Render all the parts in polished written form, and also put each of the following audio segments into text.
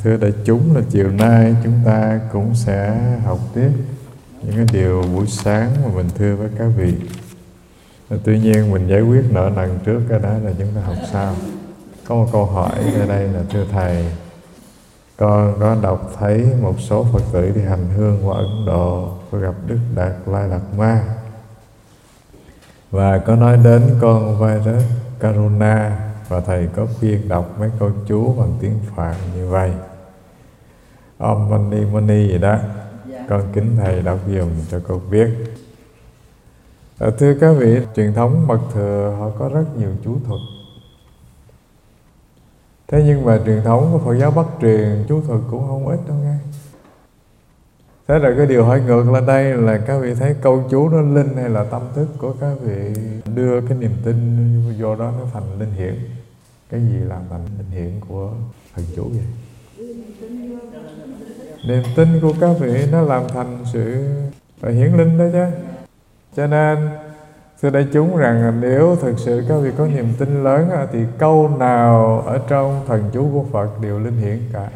Thưa đại chúng, là chiều nay chúng ta cũng sẽ học tiếp những cái điều buổi sáng mà mình thưa với các vị. Tuy nhiên mình giải quyết nợ nần trước cái đó là chúng ta học sau. Có một câu hỏi ở đây là: thưa Thầy, con có đọc thấy một số Phật tử đi hành hương qua Ấn Độ có gặp Đức Đạt Lai Lạt Ma và có nói đến con Virus Karuna, và Thầy có khuyên đọc mấy câu chú bằng tiếng Phạn như vậy: Om Mani Mani gì đó. Con kính Thầy đọc dùm cho con biết. Thưa các vị, truyền thống Mật Thừa họ có rất nhiều chú thuật. Thế nhưng mà truyền thống của Phật giáo Bắc truyền chú thuật cũng không ít đâu nghe. Thế rồi cái điều hỏi ngược lên đây là các vị thấy câu chú nó linh hay là tâm thức của các vị đưa cái niềm tin vô đó nó thành linh hiển? Cái gì làm thành linh hiển của thần chú vậy? Niềm tin của các vị nó làm thành sự hiển linh đó chứ. Cho nên thưa đại chúng rằng nếu thực sự các vị có niềm tin lớn thì câu nào ở trong thần chú của Phật đều linh hiển cả.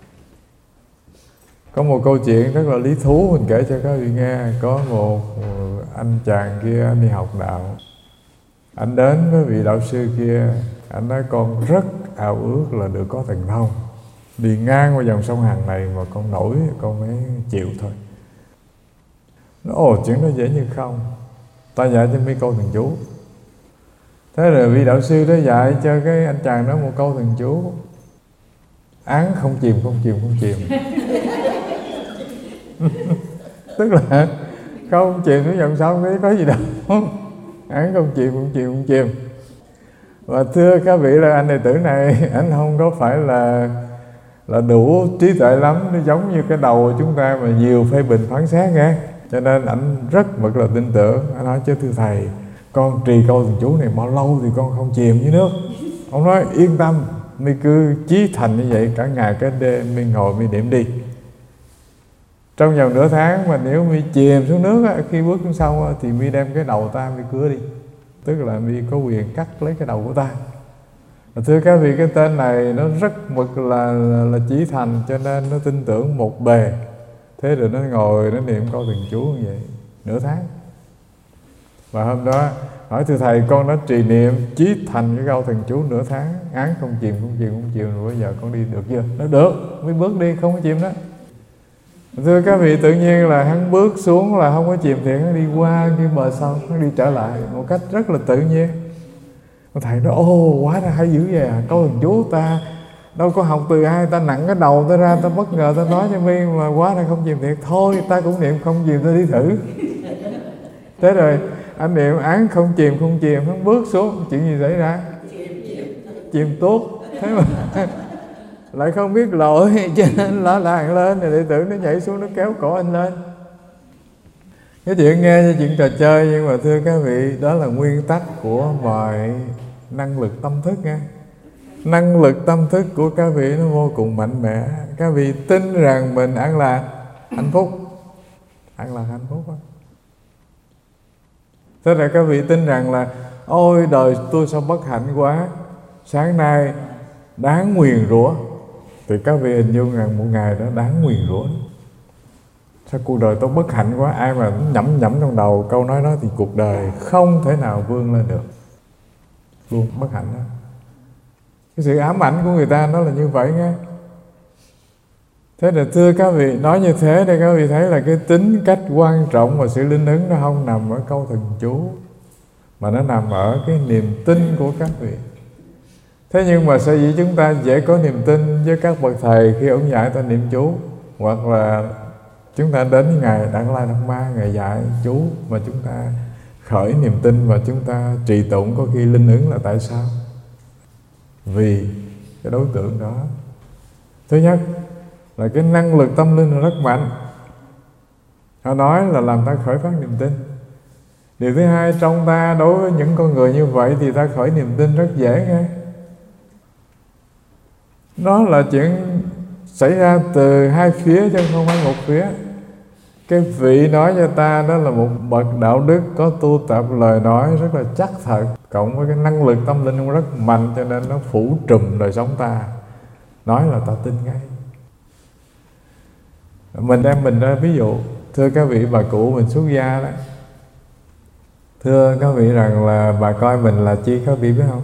Có một câu chuyện rất là lý thú mình kể cho các vị nghe. Có một anh chàng kia, anh đi học đạo. Anh đến với vị đạo sư kia, anh nói: con rất ao ước là được có thần thông, đi ngang qua dòng sông Hằng này mà con nổi con mới chịu thôi. Nó ồ, chuyện đó dễ như không, ta dạy cho mấy câu thần chú. Thế rồi vị đạo sư đó dạy cho cái anh chàng đó một câu thần chú: án không chìm, không chìm, không chìm. Tức là không chìm xuống dòng sông đấy, có gì đâu. Án không chìm, không chìm, không chìm. Và thưa các vị là anh đệ tử này, anh không có phải là đủ trí tuệ lắm, nó giống như cái đầu của chúng ta mà nhiều phê bình phán xét nghe. Cho nên anh rất mực là tin tưởng. Anh nói: chứ thưa Thầy, con trì câu thần chú này bao lâu thì con không chìm dưới nước. Ông nói: yên tâm, mi cứ chí thành như vậy, cả ngày cả đêm mi ngồi mi niệm đi. Trong vòng nửa tháng mà nếu mi chìm xuống nước khi bước xuống sông thì mi đem cái đầu ta mi cưa đi. Tức là mi có quyền cắt lấy cái đầu của ta. Thưa các vị, cái tên này nó rất mực là chí thành, cho nên nó tin tưởng một bề. Thế rồi nó ngồi nó niệm câu thần chú như vậy nửa tháng. Và hôm đó hỏi: thưa Thầy, con đã trì niệm chí thành cái câu thần chú nửa tháng, án không chìm, không chìm, không chìm, rồi bây giờ con đi được chưa? Nó được, mới bước đi không có chìm đó. Thưa các vị, tự nhiên là hắn bước xuống là không có chìm thiệt, hắn đi qua cái bờ sông, hắn đi trở lại một cách rất là tự nhiên. Thầy nói: ô, quá ra hay dữ vậy à, câu thần chú ta đâu có học từ ai, ta nặng cái đầu ta ra, ta bất ngờ ta nói cho mi mà quá ra không chìm thiệt. Thôi ta cũng niệm không chìm, ta đi thử. Thế rồi anh niệm án không chìm, không chìm, hắn bước xuống, chuyện gì xảy ra? Chìm tuốt. Thế mà lại không biết lội, cho nên lỡ làng lên, rồi đệ tử nó nhảy xuống, nó kéo cổ anh lên. Cái chuyện nghe như chuyện trò chơi, nhưng mà thưa các vị, đó là nguyên tắc của mọi năng lực tâm thức nghe. Năng lực tâm thức của các vị nó vô cùng mạnh mẽ. Các vị tin rằng mình an lạc, hạnh phúc. An lạc, hạnh phúc đó. Thế là các vị tin rằng là: ôi đời tôi sao bất hạnh quá, sáng nay đáng nguyền rủa. Thì các vị hình dung rằng một ngày đó đáng nguyền rủa. Sao cuộc đời tôi bất hạnh quá. Ai mà nhẩm trong đầu câu nói đó thì cuộc đời không thể nào vươn lên được. Luôn bất hạnh đó. Cái sự ám ảnh của người ta nó là như vậy nghe. Thế là thưa các vị, nói như thế để các vị thấy là cái tính cách quan trọng và sự linh ứng nó không nằm ở câu thần chú, mà nó nằm ở cái niềm tin của các vị. Thế nhưng mà sở dĩ chúng ta dễ có niềm tin với các bậc thầy khi ông dạy ta niệm chú, hoặc là chúng ta đến Ngài Đạt Lai Lạt Ma, Ngài dạy chú mà chúng ta khởi niềm tin và chúng ta trì tụng, có khi linh ứng là tại sao? Vì cái đối tượng đó. Thứ nhất là cái năng lực tâm linh rất mạnh, họ nói là làm ta khởi phát niềm tin. Điều thứ hai, trong ta đối với những con người như vậy thì ta khởi niềm tin rất dễ nghe. Đó là chuyện xảy ra từ hai phía chứ không phải một phía. Cái vị nói cho ta đó là một bậc đạo đức có tu tập, lời nói rất là chắc thật, cộng với cái năng lực tâm linh rất mạnh, cho nên nó phủ trùm đời sống ta. Nói là ta tin ngay. Mình đem mình ra ví dụ, thưa các vị bà cụ mình xuất gia đó, thưa các vị rằng là bà coi mình là chi các vị biết không?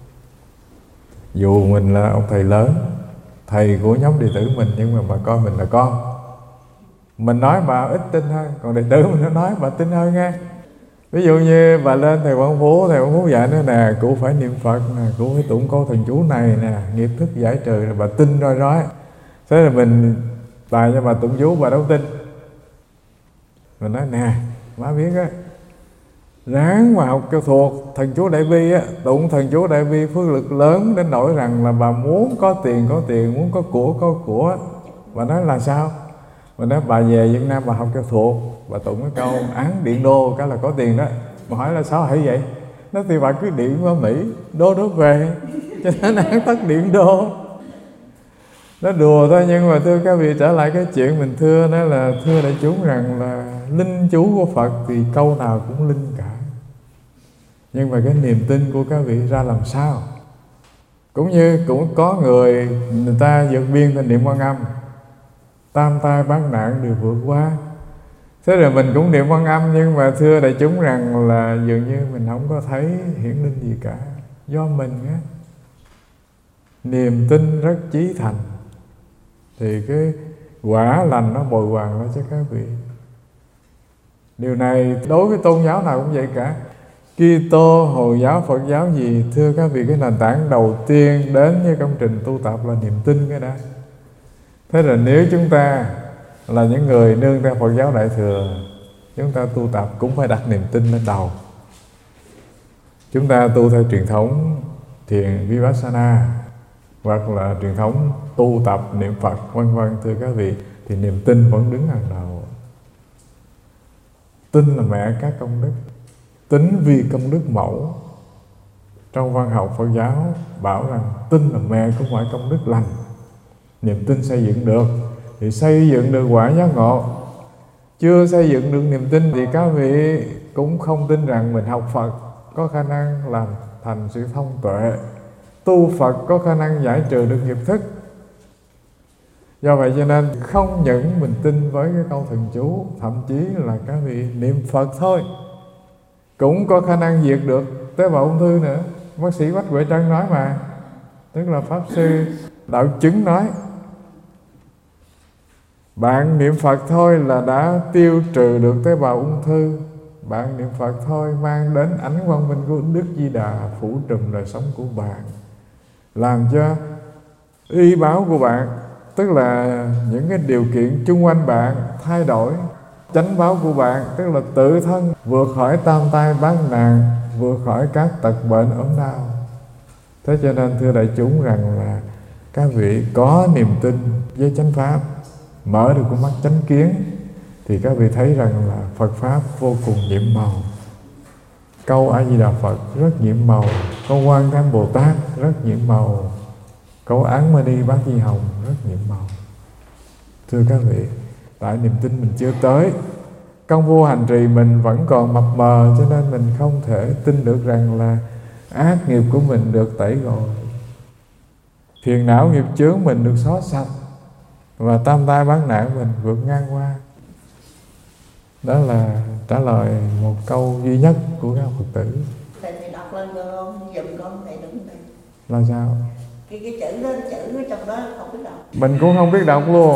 Dù mình là ông thầy lớn, thầy của nhóm đệ tử mình, nhưng mà bà coi mình là con. Mình nói bà ít tin hơn, còn đệ tử mình nó nói bà tin hơn nghe. Ví dụ như bà lên thầy Quảng Phú dạy nữa nè, cụ phải niệm Phật nè, cụ phải tụng câu thần chú này nè, nghiệp thức giải trừ, là bà tin roi rói. Thế là mình bài cho bà tụng chú bà đâu tin. Mình nói nè, má biết á, ráng mà học cho thuộc thần chú Đại Bi á, tụng thần chú Đại Bi phước lực lớn đến nỗi rằng là bà muốn có tiền, muốn có của. Bà nói là sao? Bà nói bà về Việt Nam bà học cho thuộc, bà tụng cái câu án điện đô cái là có tiền đó. Mà hỏi là sao hãy vậy? Nói thì bà cứ điện qua Mỹ, đô nó về, cho nên án tất điện đô. Nó đùa thôi, nhưng mà thưa các vị, trở lại cái chuyện mình thưa đó là thưa đại chúng rằng là linh chú của Phật thì câu nào cũng linh cả. Nhưng mà cái niềm tin của các vị ra làm sao? Cũng như cũng có người ta vượt biên thành niệm Quan Âm, tam tai bát nạn đều vượt qua. Thế rồi mình cũng niệm Quan Âm, nhưng mà thưa đại chúng rằng là dường như mình không có thấy hiển linh gì cả. Do mình á, niềm tin rất chí thành thì cái quả lành nó bồi hoàn lại cho các vị. Điều này đối với tôn giáo nào cũng vậy cả. Kitô, Hồi giáo, Phật giáo gì, thưa các vị, cái nền tảng đầu tiên đến với công trình tu tập là niềm tin cái đã. Thế là nếu chúng ta là những người nương theo Phật giáo Đại Thừa, chúng ta tu tập cũng phải đặt niềm tin lên đầu. Chúng ta tu theo truyền thống thiền Vipassana hoặc là truyền thống tu tập niệm Phật vân vân, thưa các vị, thì niềm tin vẫn đứng hàng đầu. Tin là mẹ các công đức, tính vi công đức mẫu. Trong văn học Phật giáo bảo rằng tin là mẹ của mọi công đức lành. Niềm tin xây dựng được thì xây dựng được quả giác ngộ. Chưa xây dựng được niềm tin thì các vị cũng không tin rằng mình học Phật có khả năng làm thành sự thông tuệ, tu Phật có khả năng giải trừ được nghiệp thức. Do vậy cho nên không những mình tin với cái câu thần chú, thậm chí là các vị niệm Phật thôi cũng có khả năng diệt được tế bào ung thư nữa. Bác sĩ Quách Huệ Trân nói mà, tức là Pháp Sư Đạo Chứng nói, bạn niệm Phật thôi là đã tiêu trừ được tế bào ung thư. Bạn niệm Phật thôi mang đến ánh quang minh của Đức Di Đà phủ trùm đời sống của bạn, làm cho y báo của bạn, tức là những cái điều kiện chung quanh bạn thay đổi. Chánh báo của bạn, tức là tự thân vượt khỏi tam tai bát nạn, vượt khỏi các tật bệnh ốm đau. Thế cho nên thưa đại chúng rằng là các vị có niềm tin với chánh pháp, mở được con mắt chánh kiến, thì các vị thấy rằng là Phật Pháp vô cùng nhiệm màu. Câu A Di Đà Phật rất nhiệm màu, câu Quan Thế Âm Bồ Tát rất nhiệm màu, câu Án Mani Bát Di Hồng rất nhiệm màu. Thưa các vị, tại niềm tin mình chưa tới, công vô hành trì mình vẫn còn mập mờ, cho nên mình không thể tin được rằng là ác nghiệp của mình được tẩy gội, phiền não nghiệp chướng mình được xóa sạch, và tam tai bát nạn mình vượt ngang qua. Đó là trả lời một câu duy nhất của các Phật tử. Thầy đọc lên con, giùm con thầy đúng thầy. Là sao? Cái chữ đó, chữ ở trong đó không biết đọc. Mình cũng không biết đọc luôn.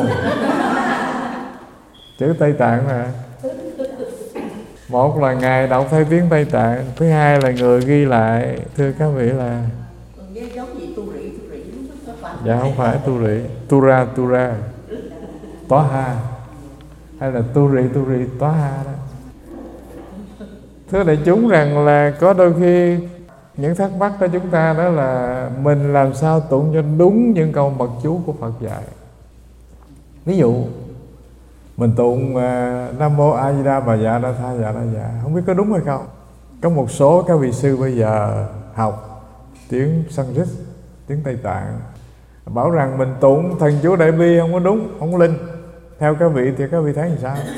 Chữ Tây Tạng mà. Một là Ngài đọc theo tiếng Tây Tạng, thứ hai là người ghi lại. Thưa các vị là giống gì tu rỉ. dạ không phải tu rỉ, tura tóa ha, hay là tu rỉ tóa ha đó. Thưa đại chúng rằng là có đôi khi những thắc mắc của chúng ta đó là mình làm sao tụng cho đúng những câu mật chú của Phật dạy. Ví dụ mình tụng Nam Mô A Di Đà Bà Dạ Đa Tha Dạ Đa Dạ, không biết có đúng hay không. Có một số các vị sư bây giờ học tiếng Sanskrit, tiếng Tây Tạng, bảo rằng mình tụng thần chú Đại Bi không có đúng, không có linh. Theo các vị thì các vị thấy làm sao?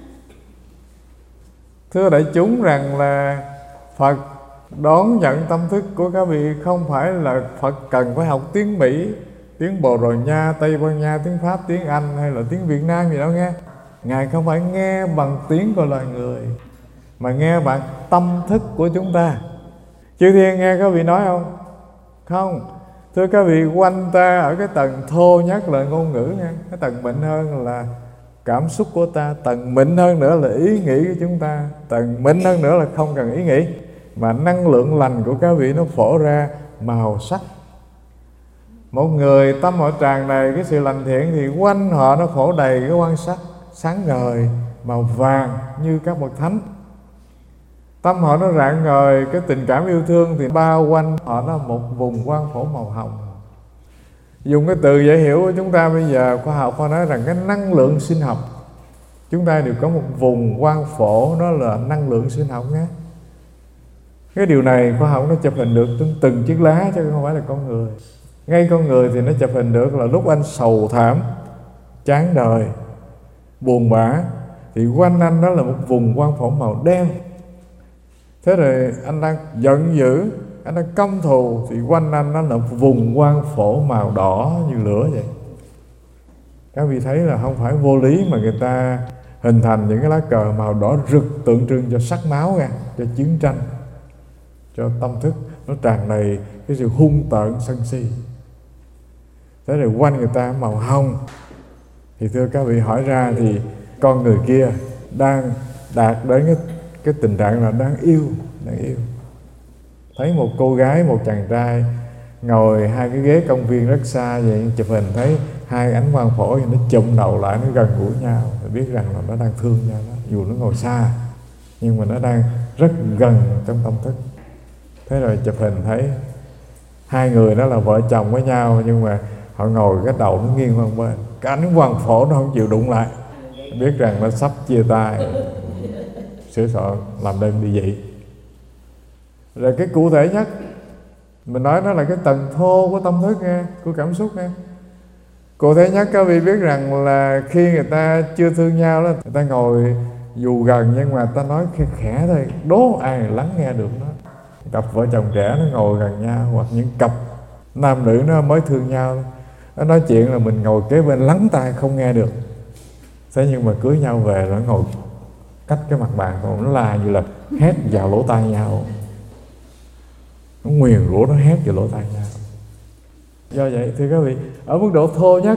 Thưa đại chúng rằng là Phật đón nhận tâm thức của các vị không phải là Phật cần phải học tiếng Mỹ, tiếng Bồ Đào Nha, Tây Ban Nha, tiếng Pháp, tiếng Anh hay là tiếng Việt Nam gì đó nghe. Ngài không phải nghe bằng tiếng của loài người, mà nghe bằng tâm thức của chúng ta. Chư thiên nghe các vị nói không? Không. Thưa các vị, quanh ta ở cái tầng thô nhất là ngôn ngữ nha. Cái tầng mịn hơn là cảm xúc của ta, tầng mịn hơn nữa là ý nghĩ của chúng ta, tầng mịn hơn nữa là không cần ý nghĩ, mà năng lượng lành của các vị nó phổ ra màu sắc. Một người tâm họ tràn đầy cái sự lành thiện thì quanh họ nó phổ đầy cái quan sắc sáng ngời màu vàng như các bậc thánh. Tâm họ nó rạng ngời cái tình cảm yêu thương thì bao quanh họ nó một vùng quang phổ màu hồng. Dùng cái từ dễ hiểu của chúng ta bây giờ, khoa học họ nói rằng cái năng lượng sinh học, chúng ta đều có một vùng quang phổ, đó là năng lượng sinh học nhé. Cái điều này khoa học nó chụp hình được từng chiếc lá chứ không phải là con người. Ngay con người thì nó chụp hình được là lúc anh sầu thảm, chán đời, buồn bã thì quanh anh đó là một vùng quang phổ màu đen. Thế rồi anh đang giận dữ, anh đang căm thù thì quanh anh nó là một vùng quang phổ màu đỏ như lửa vậy. Các vị thấy là không phải vô lý mà người ta hình thành những cái lá cờ màu đỏ rực tượng trưng cho sắc máu ra, cho chiến tranh, cho tâm thức nó tràn đầy cái sự hung tợn sân si. Thế rồi quanh người ta màu hồng. Thì thưa các vị, hỏi ra thì con người kia đang đạt đến cái tình trạng là đáng yêu. Thấy một cô gái, một chàng trai ngồi hai cái ghế công viên rất xa vậy, chụp hình thấy hai ánh quang phổ nó chụm đầu lại, nó gần gũi nhau, thì biết rằng là nó đang thương nhau đó. Dù nó ngồi xa nhưng mà nó đang rất gần trong tâm thức. Thế rồi chụp hình thấy hai người đó là vợ chồng với nhau, nhưng mà họ ngồi cái đầu nó nghiêng qua bên, cái ánh quang phổ nó không chịu đụng lại, biết rằng nó sắp chia tay, sửa soạn làm đơn đi vậy. Rồi cái cụ thể nhất mình nói đó là cái tầng thô của tâm thức nghe, của cảm xúc nghe. Cụ thể nhất các vị biết rằng là khi người ta chưa thương nhau đó, người ta ngồi dù gần nhưng mà ta nói khẽ thôi, đố ai lắng nghe được nó. Cặp vợ chồng trẻ nó ngồi gần nhau, hoặc những cặp nam nữ nó mới thương nhau, nó nói chuyện là mình ngồi kế bên lắng tai không nghe được. Thế nhưng mà cưới nhau về nó ngồi cách cái mặt bàn, còn nó là như là hét vào lỗ tai nhau, nó nguyền rủa, nó hét vào lỗ tai nhau. Do vậy thì các vị, ở mức độ thô nhất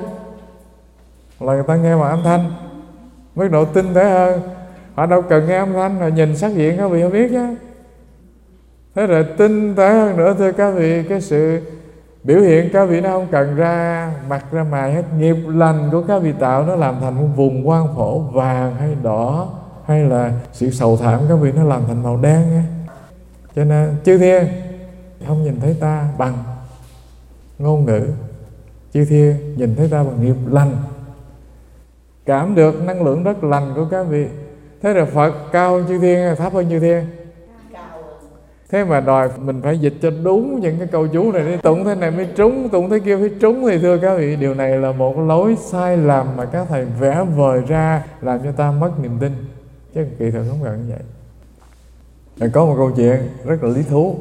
là người ta nghe bằng âm thanh. Mức độ tinh tế hơn, họ đâu cần nghe âm thanh, họ nhìn sắc diện các vị không biết chứ. Thế rồi tinh tế hơn nữa thưa các vị, cái sự biểu hiện các vị nó không cần ra mặt ra mày hết. Nghiệp lành của các vị tạo nó làm thành một vùng quang phổ vàng hay đỏ, hay là sự sầu thảm các vị nó làm thành màu đen nha. Cho nên chư thiên không nhìn thấy ta bằng ngôn ngữ, chư thiên nhìn thấy ta bằng nghiệp lành, cảm được năng lượng rất lành của các vị. Thế rồi Phật cao hơn chư thiên hay thấp hơn chư thiên? Thế mà đòi mình phải dịch cho đúng những cái câu chú này, đi tụng thế này mới trúng, tụng thế kia mới trúng. Thì thưa các vị, điều này là một lối sai lầm mà các thầy vẽ vời ra làm cho ta mất niềm tin, chứ kỳ thực không cần như vậy. Rồi có một câu chuyện rất là lý thú.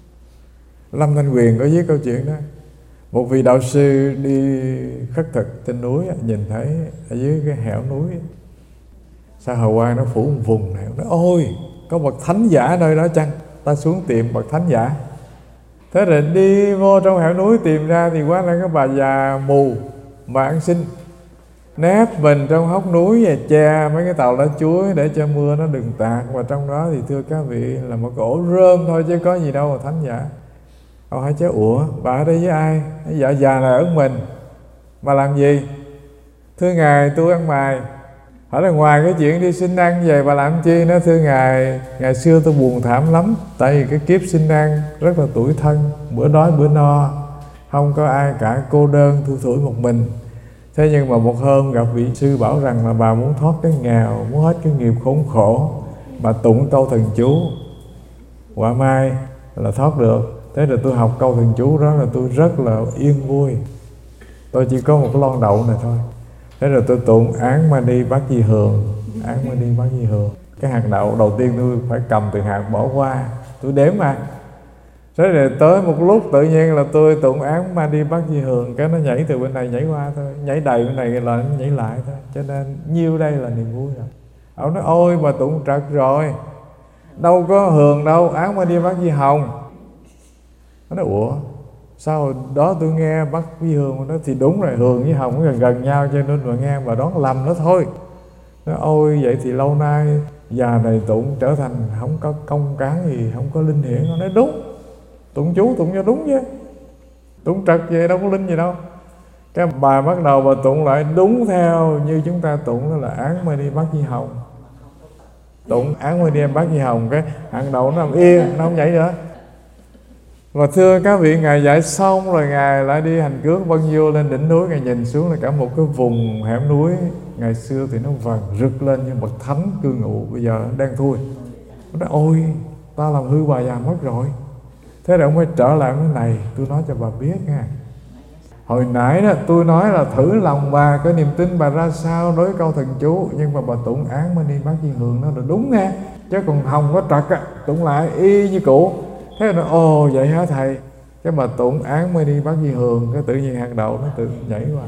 Lâm Thanh Quyền có viết câu chuyện đó. Một vị đạo sư đi khất thực trên núi, nhìn thấy ở dưới cái hẻo núi sao hào quang nó phủ một vùng này, nói ôi có bậc thánh giả ở nơi đó chăng, ta xuống tìm bậc thánh giả. Thế rồi đi vô trong hẻo núi tìm ra thì quá là cái bà già mù mà ăn xin, nép mình trong hốc núi và che mấy cái tàu lá chuối để cho mưa nó đừng tạt. Và trong đó thì thưa các vị là một cái ổ rơm thôi chứ có gì đâu mà thánh giả. Ông hỏi chứ ủa bà ở đây với ai? Dạ già này ở mình. Bà làm gì? Thưa ngài tôi ăn mày. Hỏi là ngoài cái chuyện đi xin ăn về bà làm chi nữa? Thưa ngài, ngày xưa tôi buồn thảm lắm, tại vì cái kiếp xin ăn rất là tủi thân, bữa đói bữa no, không có ai cả, cô đơn thui thủi một mình. Thế nhưng mà một hôm gặp vị sư bảo rằng là bà muốn thoát cái nghèo, muốn hết cái nghiệp khốn khổ, bà tụng câu thần chú, quả mai là thoát được. Thế rồi tôi học câu thần chú đó là tôi rất là yên vui. Tôi chỉ có một cái lon đậu này thôi. Thế rồi tôi tụng án mani bát di hường, án mani bát di hường. Cái hạt đậu đầu tiên tôi phải cầm từ hạt bỏ qua, tôi đếm mà. Thế rồi tới một lúc tự nhiên là tôi tụng án Ma Đi Bát Di Hường, cái nó nhảy từ bên này nhảy qua thôi, nhảy đầy bên này là nó nhảy lại thôi, cho nên nhiêu đây là niềm vui rồi. Ông nói ôi bà tụng trật rồi, đâu có hường đâu, án Ma Đi Bát Di Hồng. Nó nói ủa sao đó tôi nghe Bát Di Hường, nó thì đúng rồi, hường với hồng gần gần nhau cho nên mà nghe bà đoán lầm nó thôi. Nói ôi vậy thì lâu nay già này tụng trở thành không có công cán gì, không có linh hiển. Nó nói đúng, tụng chú tụng cho đúng chứ, tụng trật vậy đâu có linh gì đâu. Cái bà bắt đầu bà tụng lại đúng theo như chúng ta tụng, đó là án Ma Đi Bát Di Hồng. Tụng án Ma Đi Bát Di Hồng, cái hàng đầu nó nằm yên, nó không nhảy nữa. Và thưa các vị, Ngài dạy xong rồi Ngài lại đi hành cước bâng vô lên đỉnh núi. Ngài nhìn xuống là cả một cái vùng hẻm núi ngày xưa thì nó vàng rực lên như bậc thánh cư ngụ, bây giờ nó đang thui. Nó nói ôi ta làm hư bà già mất rồi. Thế rồi ông mới trở lại cái này, tôi nói cho bà biết nha. Hồi nãy đó tôi nói là thử lòng bà, cái niềm tin bà ra sao đối với câu thần chú, nhưng mà bà tụng án Ma Đi Bát Di Hường nó là đúng nha, chứ còn hồng có trật á, tụng lại y như cũ. Thế rồi ồ vậy hả thầy? Cái bà tụng án Ma Đi Bát Di Hường, cái tự nhiên hàng đầu nó tự nhảy qua.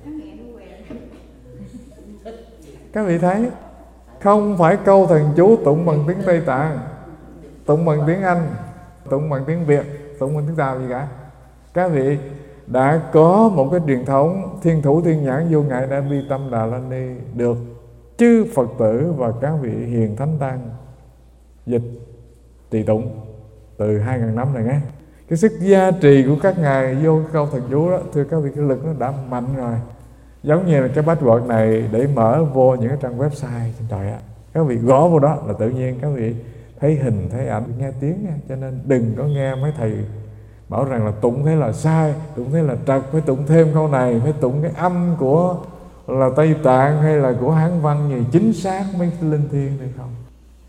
Các vị thấy không phải câu thần chú tụng bằng tiếng Tây Tạng, tụng bằng tiếng Anh, tụng bằng tiếng Việt, tụng bằng tiếng Tàu gì cả. Các vị đã có một cái truyền thống thiên thủ thiên nhãn vô ngại đã bi tâm Đà La Ni được chư Phật tử và các vị hiền thánh tăng dịch trì tụng từ 2000 năm này nghe. Cái sức gia trì của các ngài vô cái câu thần chú đó, thưa các vị, cái lực nó đã mạnh rồi. Giống như là cái password này để mở vô những cái trang website trên trời ạ. Các vị gõ vô đó là tự nhiên các vị thấy hình, thấy ảnh, nghe tiếng nha. Cho nên đừng có nghe mấy thầy bảo rằng là tụng thế là sai, tụng thế là trật, phải tụng thêm câu này, phải tụng cái âm của là Tây Tạng hay là của Hán văn gì chính xác mới linh thiêng hay không.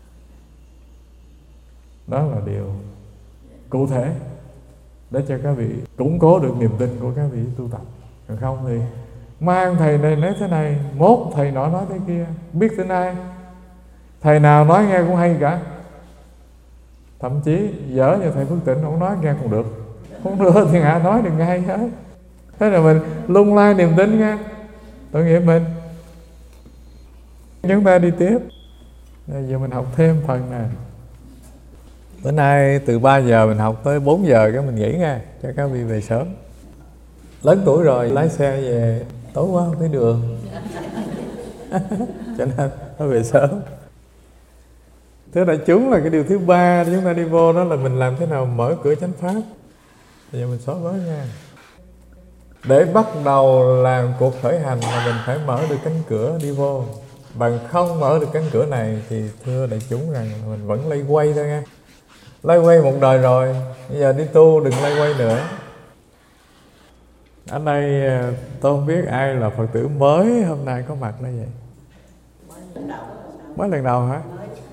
Đó là điều cụ thể để cho các vị củng cố được niềm tin của các vị tu tập. Còn không thì mang thầy này nói thế này, mốt thầy nọ nói thế kia, biết tên ai. Thầy nào nói nghe cũng hay cả. Thậm chí dở như thầy Phước Tịnh, ông nói nghe cũng được, không được thì ngã nói đừng ngay hết. Thế là mình lung lay niềm tin nha, tội nghiệp mình. Chúng ta đi tiếp. Bây giờ mình học thêm phần này. Bữa nay từ 3 giờ mình học tới 4 giờ cái mình nghỉ nha, cho các vị về sớm. Lớn tuổi rồi lái xe về tối quá không thấy đường cho nên phải về sớm. Thế đại chúng là cái điều thứ ba chúng ta đi vô, đó là mình làm thế nào mở cửa chánh pháp. Bây giờ mình xóa bớt nha. Để bắt đầu làm cuộc khởi hành là mình phải mở được cánh cửa đi vô. Bằng không mở được cánh cửa này thì thưa đại chúng rằng mình vẫn lay quay thôi nha. Lay quay một đời rồi, bây giờ đi tu đừng lay quay nữa. Ở đây tôi không biết ai là Phật tử mới hôm nay có mặt đây vậy. Mới lần đầu hả?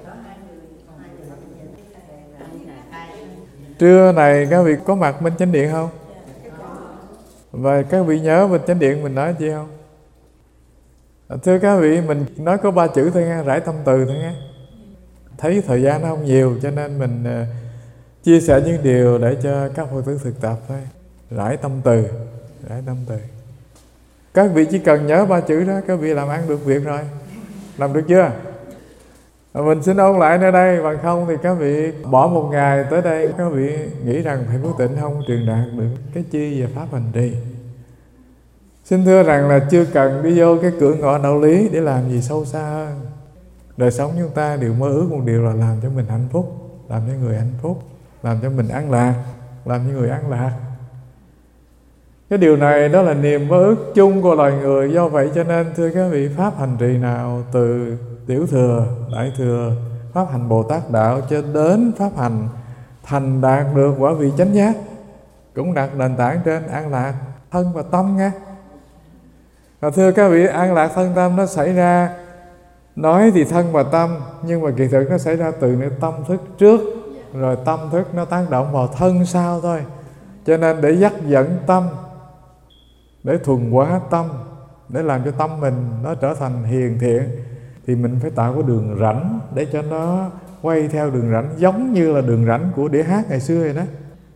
Trưa này các vị có mặt bên chánh điện không? Và các vị nhớ bên chánh điện mình nói chi không? Thưa các vị, mình nói có 3 chữ thôi nha, rải tâm từ thôi nha. Thấy thời gian nó không nhiều cho nên mình chia sẻ những điều để cho các Phật tử thực tập thôi. Rải tâm từ, rải tâm từ. Các vị chỉ cần nhớ 3 chữ đó, các vị làm ăn được việc rồi. Làm được chưa? Mình xin ôn lại nơi đây, bằng không thì các vị bỏ một ngày tới đây, các vị nghĩ rằng thầy Phước Tịnh không truyền đạt được cái chi về pháp hành trì. Xin thưa rằng là chưa cần đi vô cái cửa ngõ đạo lý để làm gì sâu xa hơn. Đời sống chúng ta đều mơ ước một điều là làm cho mình hạnh phúc, làm cho người hạnh phúc, làm cho mình an lạc, làm cho người an lạc. Cái điều này đó là niềm mơ ước chung của loài người. Do vậy cho nên thưa các vị, pháp hành trì nào từ tiểu thừa, đại thừa, pháp hành Bồ Tát đạo cho đến pháp hành thành đạt được quả vị chánh giác cũng đặt nền tảng trên an lạc thân và tâm nha. Và thưa các vị, an lạc thân tâm nó xảy ra, nói thì thân và tâm, nhưng mà kỳ thực nó xảy ra từ nơi tâm thức trước, rồi tâm thức nó tác động vào thân sau thôi. Cho nên để dắt dẫn tâm, để thuần hóa tâm, để làm cho tâm mình nó trở thành hiền thiện, thì mình phải tạo cái đường rãnh để cho nó quay theo đường rãnh, giống như là đường rãnh của đĩa hát ngày xưa vậy đó.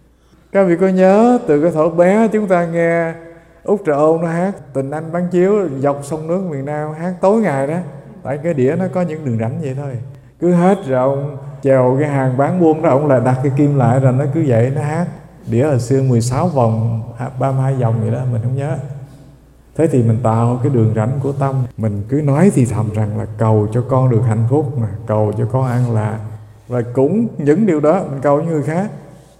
Các vị có nhớ từ cái thuở bé chúng ta nghe Út Trợ Ôn nó hát Tình Anh Bán Chiếu dọc sông nước miền Nam, hát tối ngày đó. Tại cái đĩa nó có những đường rãnh vậy thôi. Cứ hết rồi ông chèo cái hàng bán buôn đó, ông lại đặt cái kim lại rồi nó cứ vậy nó hát. Đĩa hồi xưa 16 vòng, 32 vòng vậy đó, mình không nhớ. Thế thì mình tạo cái đường rãnh của tâm. Mình cứ nói thì thầm rằng là cầu cho con được hạnh phúc mà, cầu cho con an lạc. Và cũng những điều đó mình cầu với người khác.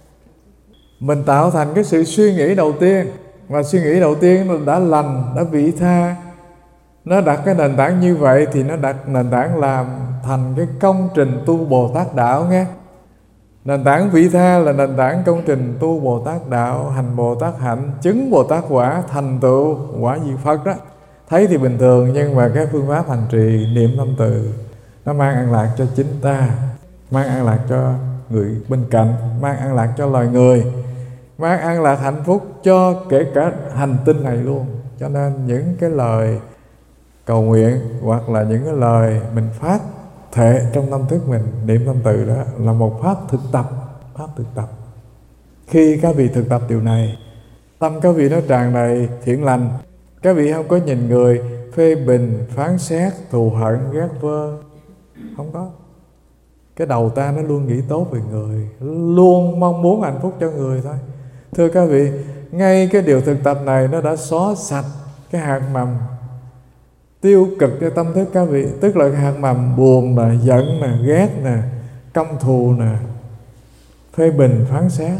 Mình tạo thành cái sự suy nghĩ đầu tiên. Và suy nghĩ đầu tiên nó đã lành, đã vị tha. Nó đặt cái nền tảng như vậy thì nó đặt nền tảng làm thành cái công trình tu Bồ Tát Đạo nghe. Nền tảng vị tha là nền tảng công trình tu Bồ Tát Đạo, hành Bồ Tát hạnh, chứng Bồ Tát quả, thành tựu quả vị Phật đó. Thấy thì bình thường nhưng mà cái phương pháp hành trì niệm tâm từ nó mang an lạc cho chính ta, mang an lạc cho người bên cạnh, mang an lạc cho loài người, mang an lạc hạnh phúc cho kể cả hành tinh này luôn. Cho nên những cái lời cầu nguyện hoặc là những cái lời mình phát thệ trong tâm thức mình niệm tâm từ đó là một pháp thực tập. Pháp thực tập. Khi các vị thực tập điều này, tâm các vị nó tràn đầy thiện lành. Các vị không có nhìn người phê bình, phán xét, thù hận, ghét vơ. Không có. Cái đầu ta nó luôn nghĩ tốt về người, luôn mong muốn hạnh phúc cho người thôi. Thưa các vị, ngay cái điều thực tập này nó đã xóa sạch cái hạt mầm tiêu cực cho tâm thức các vị. Tức là cái hạt mầm buồn nè, giận nè, ghét nè, căm thù nè, phê bình, phán xét,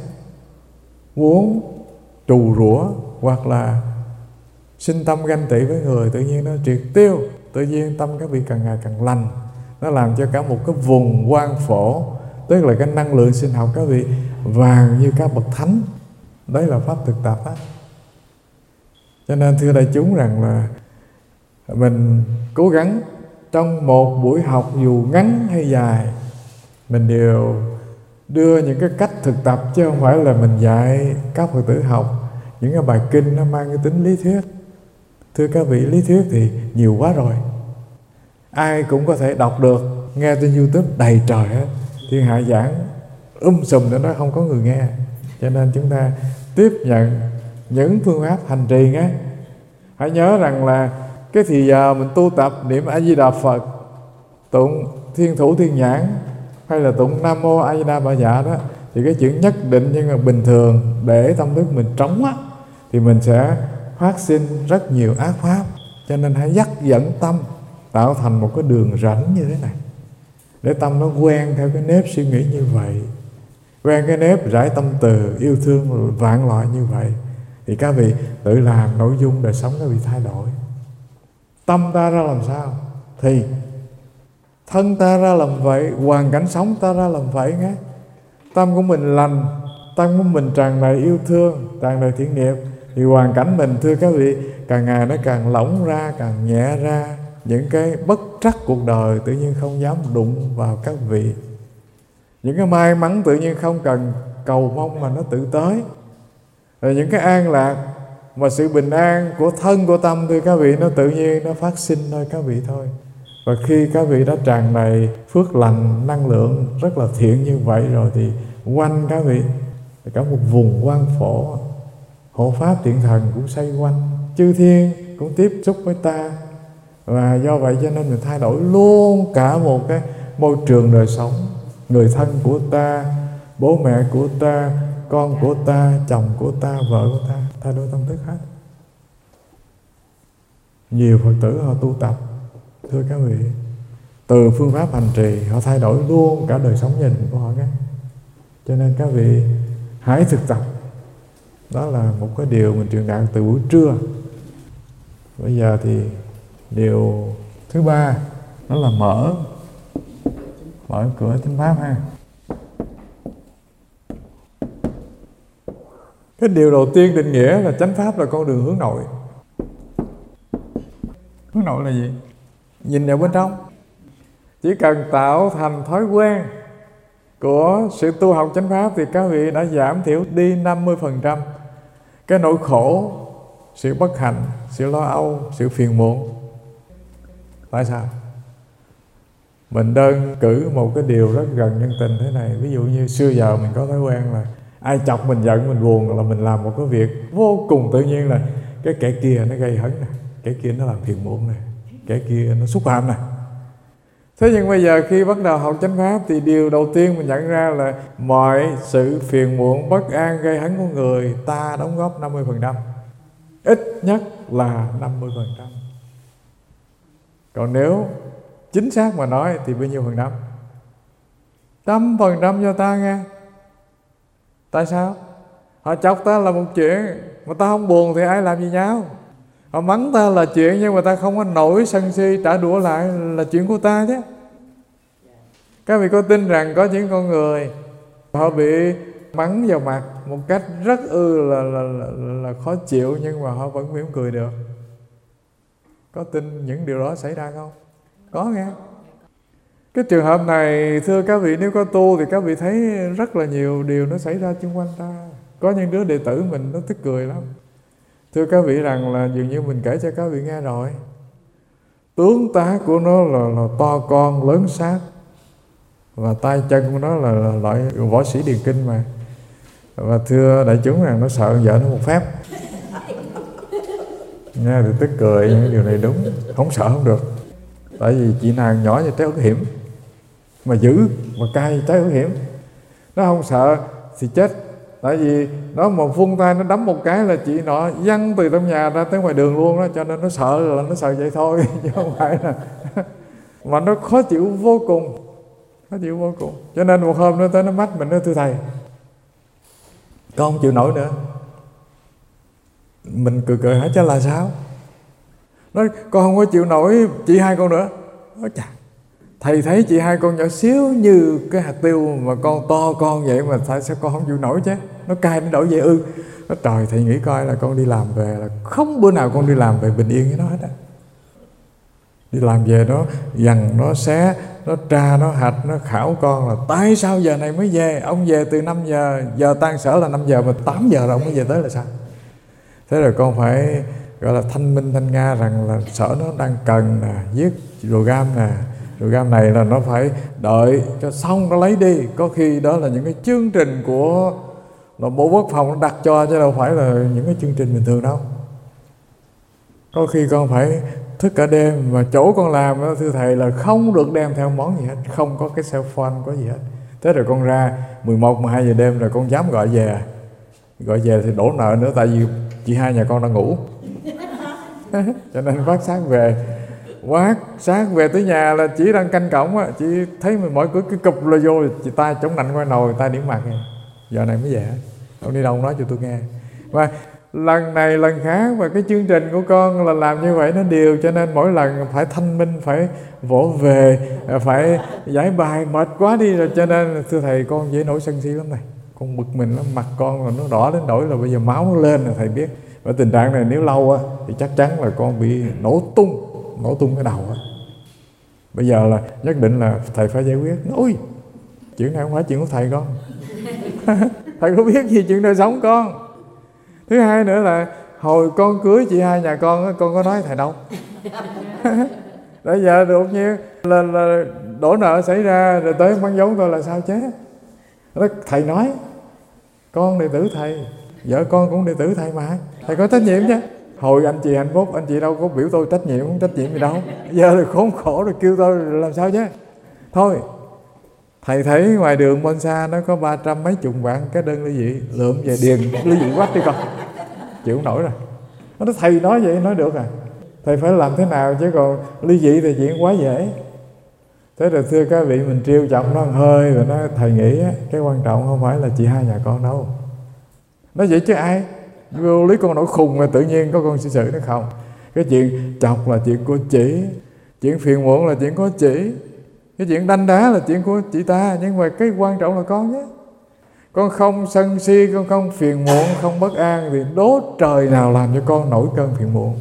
muốn trù rủa hoặc là sinh tâm ganh tị với người, tự nhiên nó triệt tiêu. Tự nhiên tâm các vị càng ngày càng lành. Nó làm cho cả một cái vùng quang phổ, tức là cái năng lượng sinh học các vị vàng như các bậc thánh. Đấy là pháp thực tập á. Cho nên thưa đại chúng rằng là mình cố gắng trong một buổi học dù ngắn hay dài, mình đều đưa những cái cách thực tập, chứ không phải là mình dạy các Phật tử học những cái bài kinh nó mang cái tính lý thuyết. Thưa các vị, lý thuyết thì nhiều quá rồi, ai cũng có thể đọc được, nghe trên YouTube đầy trời hết, thiên hạ giảng sùm nữa đó, không có người nghe. Cho nên chúng ta tiếp nhận những phương pháp hành trì nghe. Hãy nhớ rằng là cái thì giờ mình tu tập niệm A Di Đà Phật, tụng Thiên Thủ Thiên Nhãn hay là tụng Nam Mô A Di Đà Bà Dạ đó, thì cái chuyện nhất định nhưng mà bình thường để tâm thức mình trống á, thì mình sẽ phát sinh rất nhiều ác pháp. Cho nên hãy dắt dẫn tâm tạo thành một cái đường rãnh như thế này, để tâm nó quen theo cái nếp suy nghĩ như vậy, quen cái nếp rải tâm từ yêu thương vạn loại như vậy, thì các vị tự làm nội dung đời sống các vị thay đổi. Tâm ta ra làm sao thì thân ta ra làm vậy, hoàn cảnh sống ta ra làm vậy nghe. Tâm của mình lành, tâm của mình tràn đầy yêu thương, tràn đầy thiện nghiệp, thì hoàn cảnh mình, thưa các vị, càng ngày nó càng lỏng ra, càng nhẹ ra. Những cái bất trắc cuộc đời tự nhiên không dám đụng vào các vị. Những cái may mắn tự nhiên không cần cầu mong mà nó tự tới. Rồi những cái an lạc mà sự bình an của thân của tâm, thưa các vị, nó tự nhiên nó phát sinh thôi các vị thôi. Và khi các vị đã tràn đầy phước lành, năng lượng rất là thiện như vậy rồi, thì quanh các vị cả một vùng quang phổ, hộ pháp thiện thần cũng xoay quanh, chư thiên cũng tiếp xúc với ta. Và do vậy cho nên mình thay đổi luôn cả một cái môi trường đời sống. Người thân của ta, bố mẹ của ta, con của ta, chồng của ta, vợ của ta, thay đổi tâm thức hết. Nhiều Phật tử họ tu tập, thưa các vị, từ phương pháp hành trì họ thay đổi luôn cả đời sống gia đình của họ. Cho nên các vị hãy thực tập. Đó là một cái điều mình truyền đạt từ buổi trưa. Bây giờ thì điều thứ ba, đó là mở cửa chánh pháp ha. Cái điều đầu tiên định nghĩa là chánh pháp là con đường hướng nội. Hướng nội là gì? Nhìn vào bên trong. Chỉ cần tạo thành thói quen của sự tu học chánh pháp thì các vị đã giảm thiểu đi 50% cái nỗi khổ, sự bất hạnh, sự lo âu, sự phiền muộn. Tại sao? Mình đơn cử một cái điều rất gần nhân tình thế này. Ví dụ như xưa giờ mình có thói quen là Ai chọc mình giận mình buồn là mình làm một cái việc vô cùng tự nhiên là cái kẻ kia nó gây hấn nè, kẻ kia nó làm phiền muộn nè, kẻ kia nó xúc phạm nè. Thế nhưng bây giờ khi bắt đầu học chánh pháp thì điều đầu tiên mình nhận ra là mọi sự phiền muộn, bất an, gây hấn của người ta đóng góp 50%. Ít nhất là 50%. Còn nếu chính xác mà nói thì bao nhiêu phần trăm? 100% cho ta nghe. Tại sao? Họ chọc ta là một chuyện, mà ta không buồn thì ai làm gì nhau. Họ mắng ta là chuyện, nhưng mà ta không có nổi sân si trả đũa lại là chuyện của ta chứ. Các vị có tin rằng có những con người họ bị mắng vào mặt một cách rất là khó chịu, nhưng mà họ vẫn mỉm cười được? Có tin những điều đó xảy ra không? Có nghe. Cái trường hợp này thưa các vị, nếu có tu thì các vị thấy rất là nhiều điều nó xảy ra xung quanh ta. Có những đứa đệ tử mình nó tức cười lắm. Thưa các vị rằng là dường như mình kể cho các vị nghe rồi, tướng tá của nó là to con lớn xác, và tay chân của nó là loại võ sĩ điền kinh mà. Và thưa đại chúng rằng nó sợ vợ nó một phép. Nghe thì tức cười, những điều này đúng, không sợ không được. Tại vì chị nàng nhỏ như trái ớt hiểm, mà dữ mà cay trái ớt hiểm, nó không sợ thì chết. Tại vì nó mà vung tay nó đấm một cái là chị nọ văng từ trong nhà ra tới ngoài đường luôn đó. Cho nên nó sợ là nó sợ vậy thôi, chứ không phải là mà nó khó chịu vô cùng, khó chịu vô cùng. Cho nên một hôm nó tới nó mách mình, nó thưa thầy, con không chịu nổi nữa. Mình cười hỏi chứ là sao? Nói con không có chịu nổi chị hai con nữa. Nói chà, thầy thấy chị hai con nhỏ xíu như cái hạt tiêu mà con to con vậy mà tại sao con không chịu nổi chứ? Nó cay nó đổi vậy ư? Nói trời, thầy nghĩ coi là con đi làm về là không bữa nào con đi làm về bình yên với nó hết á. Đi làm về nó dằn, nó xé, nó tra, nó hạch, nó khảo con là tại sao giờ này mới về? Ông về từ 5 giờ, giờ tan sở là 5 giờ mà 8 giờ rồi ông mới về tới là sao? Thế rồi con phải gọi là thanh minh thanh nga rằng là sở nó đang cần nè, viết program nè, program này là nó phải đợi cho xong nó lấy đi. Có khi đó là những cái chương trình của là Bộ Quốc phòng nó đặt cho, chứ đâu phải là những cái chương trình bình thường đâu. Có khi con phải thức cả đêm, mà chỗ con làm đó thưa thầy là không được đem theo món gì hết, không có cái cell phone, có gì hết. Thế rồi con ra 11, 12 giờ đêm rồi con dám gọi về. Gọi về thì đổ nợ nữa, tại vì chị hai nhà con đang ngủ. Cho nên phát sáng về. Quát sáng về tới nhà là chỉ đang canh cổng á, chị thấy mình mở cửa cái cụp là vô, chị tay chống nạnh ngoài nồi, tay điểm mặt. Giờ này mới về. Ông đi đâu nói cho tôi nghe. Và lần này lần khác, và cái chương trình của con là làm như vậy nó đều, cho nên mỗi lần phải thanh minh, phải vỗ về, phải giải bài, mệt quá đi rồi. Cho nên thưa thầy, con dễ nổi sân si lắm này. Con bực mình lắm, mặt con là nó đỏ đến nỗi là bây giờ máu nó lên là thầy biết. Và tình trạng này nếu lâu á thì chắc chắn là con bị nổ tung cái đầu á. Bây giờ là nhất định là thầy phải giải quyết. Ôi, chuyện này không phải chuyện của thầy con. Thầy có biết gì chuyện đời sống con. Thứ hai nữa là hồi con cưới chị hai nhà con có nói thầy đâu. Bây giờ đột nhiên là đổ nợ xảy ra rồi tới mắng giống tôi là sao chứ? Thầy nói con đệ tử thầy, vợ con cũng đệ tử thầy mà, thầy có trách nhiệm chứ. Hồi anh chị hạnh phúc, anh chị đâu có biểu tôi trách nhiệm, không trách nhiệm gì đâu. Giờ thì khốn khổ rồi kêu tôi làm sao chứ. Thôi, thầy thấy ngoài đường Monsa nó có 300 mấy chục vạn cái đơn ly dị, lượm về điền ly dị quách đi con. Chịu không nổi rồi. Nó nói thầy nói vậy nói được à? Thầy phải làm thế nào chứ còn ly dị thì chuyện quá dễ. Thế rồi thưa các vị, mình trêu chọc nó hơi rồi nói thầy nghĩ cái quan trọng không phải là chị hai nhà con đâu. Nói vậy chứ ai? Vô lý con nổi khùng mà tự nhiên có con xử nó không. Cái chuyện chọc là chuyện của chị, chuyện phiền muộn là chuyện của chị, cái chuyện đanh đá là chuyện của chị ta. Nhưng mà cái quan trọng là con nhé. Con không sân si, con không phiền muộn, không bất an thì đố trời nào làm cho con nổi cơn phiền muộn.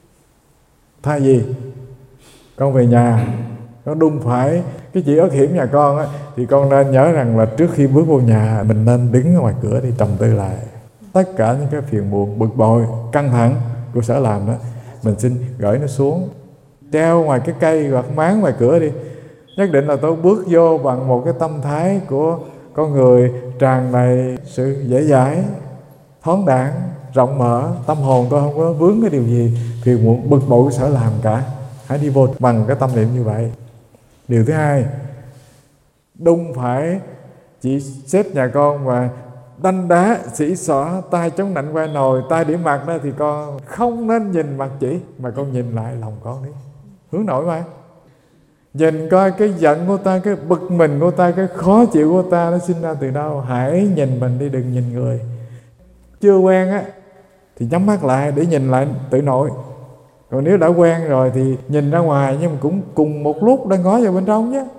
Thay vì con về nhà con đụng phải cái chị ớt hiểm nhà con á, thì con nên nhớ rằng là trước khi bước vô nhà mình nên đứng ở ngoài cửa đi trầm tư lại. Tất cả những cái phiền muộn, bực bội, căng thẳng của sở làm đó, mình xin gửi nó xuống, treo ngoài cái cây hoặc máng ngoài cửa đi. Nhất định là tôi bước vô bằng một cái tâm thái của con người tràn đầy sự dễ dãi, thoáng đãng, rộng mở. Tâm hồn tôi không có vướng cái điều gì phiền muộn, bực bội, sợ làm cả. Hãy đi vô bằng cái tâm niệm như vậy. Điều thứ hai, đừng phải chỉ xếp nhà con và đanh đá, xỉ xỏ, tay chống nạnh qua nồi, tay điểm mặt đó, thì con không nên nhìn mặt chỉ, mà con nhìn lại lòng con đi. Hướng nội mà. Nhìn coi cái giận của ta, cái bực mình của ta, cái khó chịu của ta nó sinh ra từ đâu. Hãy nhìn mình đi, đừng nhìn người. Chưa quen á thì nhắm mắt lại để nhìn lại tự nội. Còn nếu đã quen rồi thì nhìn ra ngoài, nhưng mà cũng cùng một lúc đang ngó vào bên trong nhé.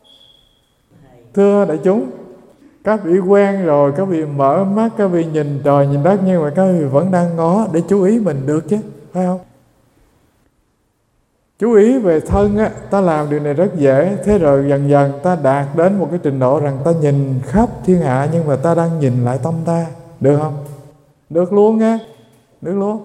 Thưa đại chúng, các vị quen rồi, các vị mở mắt, các vị nhìn trời nhìn đất, nhưng mà các vị vẫn đang ngó để chú ý mình được chứ, phải không? Chú ý về thân á, ta làm điều này rất dễ. Thế rồi dần dần ta đạt đến một cái trình độ rằng ta nhìn khắp thiên hạ, nhưng mà ta đang nhìn lại tâm ta. Được không? Được luôn nha. Được luôn.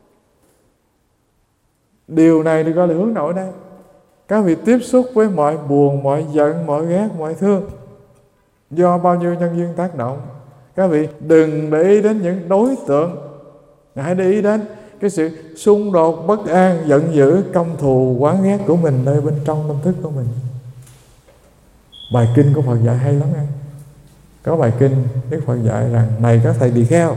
Điều này được gọi là hướng nội đây. Các vị tiếp xúc với mọi buồn, mọi giận, mọi ghét, mọi thương, do bao nhiêu nhân duyên tác động. Các vị đừng để ý đến những đối tượng, hãy để ý đến cái sự xung đột, bất an, giận dữ, căm thù, oán ghét của mình nơi bên trong tâm thức của mình. Bài kinh của Phật dạy hay lắm nha. Có bài kinh Đức Phật dạy rằng: này các thầy tỳ kheo,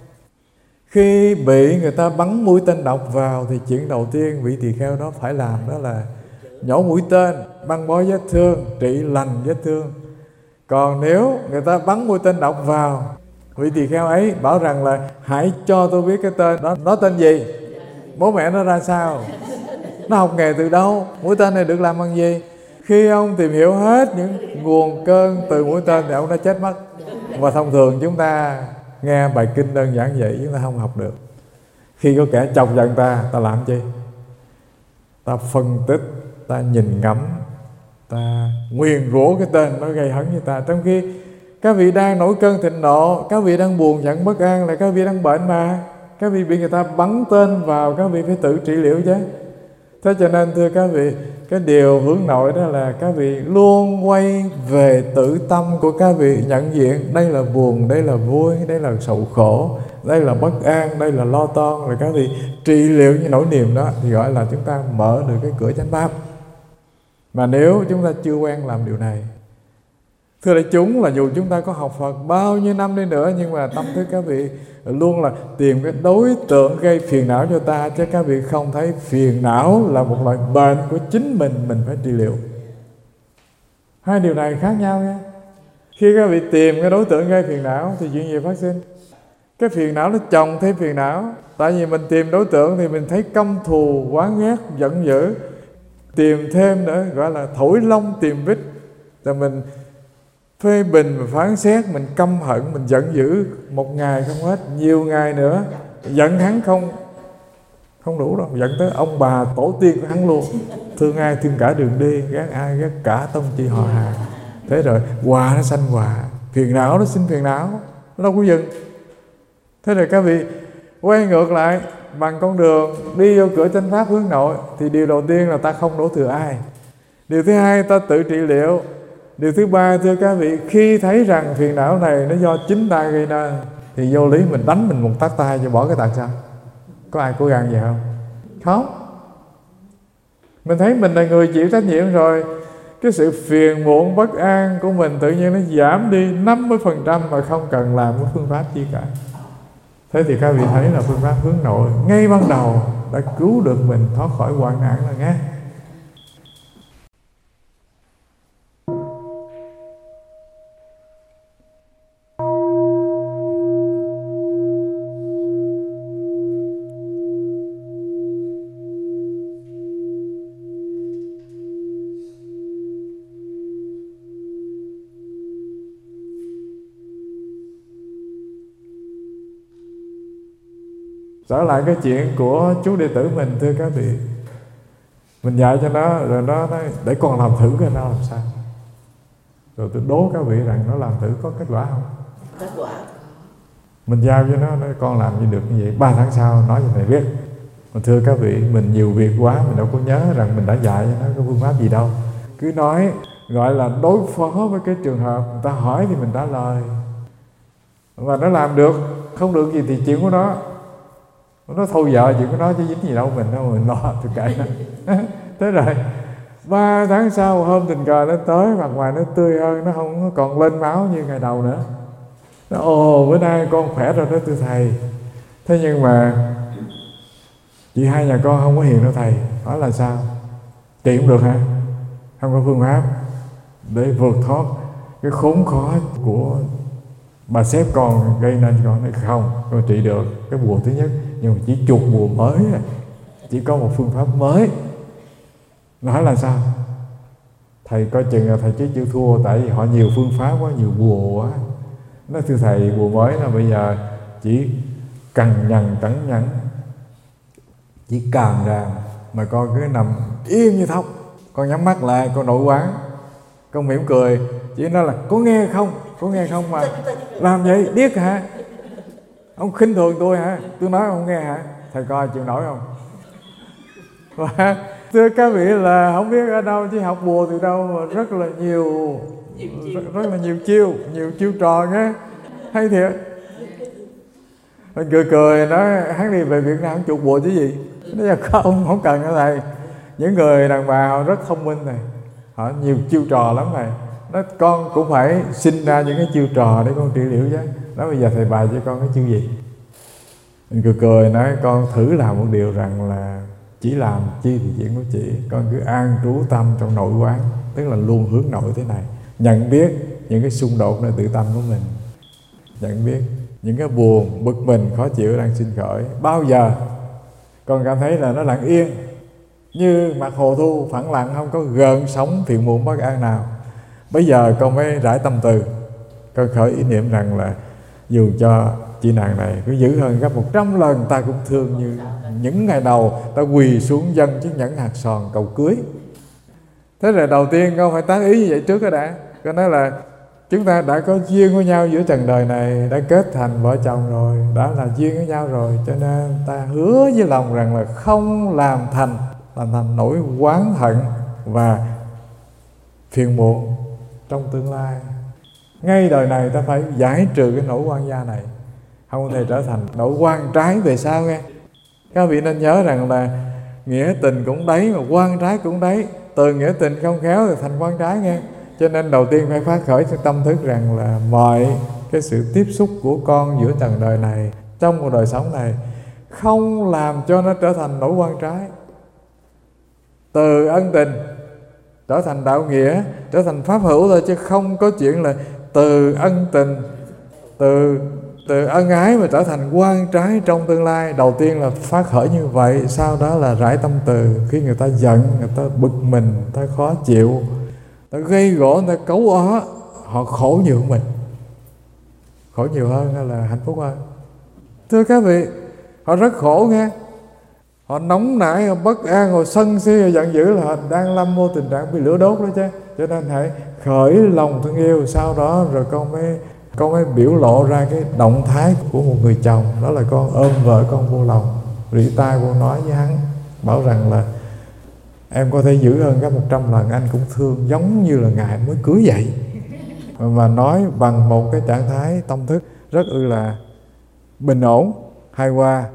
khi bị người ta bắn mũi tên độc vào thì chuyện đầu tiên vị tỳ kheo đó phải làm đó là nhổ mũi tên, băng bó vết thương, trị lành vết thương. Còn nếu người ta bắn mũi tên độc vào, vị tỳ kheo ấy bảo rằng là: hãy cho tôi biết cái tên đó, nó tên gì, bố mẹ nó ra sao, nó học nghề từ đâu, mũi tên này được làm bằng gì. Khi ông tìm hiểu hết những nguồn cơn từ mũi tên thì ông đã chết mất. Và thông thường chúng ta nghe bài kinh đơn giản vậy chúng ta không học được. Khi có kẻ chọc giận ta, ta làm chi? Ta phân tích, ta nhìn ngắm, ta nguyền rủa cái tên nó gây hấn với ta. Trong khi các vị đang nổi cơn thịnh nộ, các vị đang buồn giận bất an, là các vị đang bệnh mà. Các vị bị người ta bắn tên vào, các vị phải tự trị liệu chứ. Thế cho nên thưa các vị, cái điều hướng nội đó là các vị luôn quay về tự tâm của các vị, nhận diện đây là buồn, đây là vui, đây là sầu khổ, đây là bất an, đây là lo toan, rồi các vị trị liệu như nỗi niềm đó, thì gọi là chúng ta mở được cái cửa chánh pháp. Mà nếu chúng ta chưa quen làm điều này, thưa đại chúng, là dù chúng ta có học Phật bao nhiêu năm đi nữa, nhưng mà tâm thức các vị luôn là tìm cái đối tượng gây phiền não cho ta, chứ các vị không thấy phiền não là một loại bệnh của chính mình phải trị liệu. Hai điều này khác nhau nha. Khi các vị tìm cái đối tượng gây phiền não thì chuyện gì phát sinh? Cái phiền não nó chồng thêm phiền não. Tại vì mình tìm đối tượng thì mình thấy căm thù, oán ghét, giận dữ. Tìm thêm nữa gọi là thổi lông tìm vết. Rồi mình phê bình và phán xét, mình căm hận, mình giận dữ một ngày không hết, nhiều ngày nữa. Giận hắn không đủ đâu, giận tới ông bà tổ tiên của hắn luôn. Thương ai thương cả đường đi, ghét ai ghét cả tông chi họ hàng. Thế rồi quả nó sanh quả, phiền não nó sinh phiền não, nó đâu có dừng. Thế rồi các vị quay ngược lại bằng con đường đi vô cửa chánh pháp hướng nội, thì điều đầu tiên là ta không đổ thừa ai. Điều thứ hai, ta tự trị liệu. Điều thứ ba, thưa các vị, khi thấy rằng phiền não này nó do chính ta gây nên thì vô lý mình đánh mình một tát tay cho bỏ cái tật sao? Có ai cố gắng vậy không? Không. Mình thấy mình là người chịu trách nhiệm rồi, cái sự phiền muộn bất an của mình tự nhiên nó giảm đi 50% mà không cần làm cái phương pháp gì cả. Thế thì các vị thấy là phương pháp hướng nội ngay ban đầu đã cứu được mình thoát khỏi hoạn nạn rồi nghe. Trở lại cái chuyện của chú đệ tử mình, thưa các vị, mình dạy cho nó rồi nó nói để con làm thử coi nó làm sao. Rồi tôi đố các vị rằng nó làm thử có kết quả không? Kết quả. Mình giao cho nó nói con làm như được như vậy, 3 tháng sau nói cho thầy biết. Mà thưa các vị, mình nhiều việc quá, mình đâu có nhớ rằng mình đã dạy cho nó cái phương pháp gì đâu. Cứ nói gọi là đối phó với cái trường hợp người ta hỏi thì mình trả lời. Và nó làm được, không được gì thì chuyện của nó thôi vợ chuyện của nó chứ dính gì đâu mình đâu, mình lo thì kệ nó. Thế rồi 3 tháng sau hôm tình cờ nó tới, mặt ngoài nó tươi hơn, nó không còn lên máu như ngày đầu nữa. Nó ồ bữa nay con khỏe rồi đó thưa thầy. Thế nhưng mà chị hai nhà con không có hiền đâu thầy. Hỏi là sao? Chị cũng được hả? Không có phương pháp để vượt thoát cái khốn khó của bà sếp con gây nên cho con. Nói không, con trị được cái bùa thứ nhất, nhưng mà chỉ chuột bùa mới, chỉ có một phương pháp mới. Nó hỏi là sao? Thầy coi chừng là thầy chứ chịu thua, tại vì họ nhiều phương pháp quá, nhiều bùa quá. Nói thưa thầy, bùa mới là bây giờ chỉ cằn nhằn cẩn nhẫn, chỉ càm ràm mà con cứ nằm yên như thóc, con nhắm mắt lại, con nội quán, con mỉm cười, chỉ nói là có nghe không mà làm vậy điếc hả? Ông khinh thường tôi hả? Tôi nói ông nghe hả? Thầy coi chịu nổi không? Và thưa các vị là không biết ở đâu chứ học bùa từ đâu mà rất là nhiều chiêu trò nghe, hay thiệt. Mình cười nói hắn đi về Việt Nam chuột bùa chứ gì. Nói là không cần nữa thầy. Những người đàn bà họ rất thông minh này, họ nhiều chiêu trò lắm này. Nói con cũng phải sinh ra những cái chiêu trò để con trị liệu chứ. Nói bây giờ thầy bài cho con cái chiêu gì? Mình cười nói con thử làm một điều rằng là chỉ làm chi thì chuyện của chị, con cứ an trú tâm trong nội quán, tức là luôn hướng nội thế này, nhận biết những cái xung đột nơi tự tâm của mình, nhận biết những cái buồn, bực mình, khó chịu đang sinh khởi. Bao giờ con cảm thấy là nó lặng yên như mặt hồ thu phẳng lặng, không có gợn sóng phiền muộn bất an nào, bây giờ con mới rải tâm từ, con khởi ý niệm rằng là dù cho chị nàng này cứ dữ hơn gấp 100 lần, ta cũng thương như những ngày đầu ta quỳ xuống dâng chiếc nhẫn hạt sòn cầu cưới. Thế là đầu tiên con phải tác ý như vậy trước đó đã. Con nói là chúng ta đã có duyên với nhau giữa trần đời này, đã kết thành vợ chồng rồi, đã là duyên với nhau rồi, cho nên ta hứa với lòng rằng là không làm thành nỗi oán hận và phiền muộn trong tương lai. Ngay đời này ta phải giải trừ cái nỗi oan gia này, không thể trở thành nỗi oan trái về sau nghe. Các vị nên nhớ rằng là nghĩa tình cũng đấy mà oan trái cũng đấy. Từ nghĩa tình không khéo thì thành oan trái nghe. Cho nên đầu tiên phải phát khởi cái tâm thức rằng là mọi cái sự tiếp xúc của con giữa trần đời này, trong một đời sống này, không làm cho nó trở thành nỗi oan trái. Từ ân tình trở thành đạo nghĩa, trở thành pháp hữu thôi, chứ không có chuyện là từ ân tình, từ ân ái mà trở thành oan trái trong tương lai. Đầu tiên là phát khởi như vậy, sau đó là rải tâm từ. Khi người ta giận, người ta bực mình, người ta khó chịu, người ta gây gổ, người ta cấu ó, họ khổ nhiều hơn mình, khổ nhiều hơn hay là hạnh phúc hơn? Thưa các vị, họ rất khổ nghe. Họ nóng nảy, họ bất an, họ sân si, họ giận dữ là họ đang lâm vô tình trạng bị lửa đốt đó chứ. Cho nên hãy khởi lòng thương yêu, sau đó rồi con mới biểu lộ ra cái động thái của một người chồng. Đó là con ôm vợ con vô lòng, rỉ tai cô nói với hắn, bảo rằng là em có thể dữ hơn gấp 100 lần, anh cũng thương giống như là ngày anh mới cưới vậy. Mà nói bằng một cái trạng thái tâm thức rất là bình ổn, hài hòa.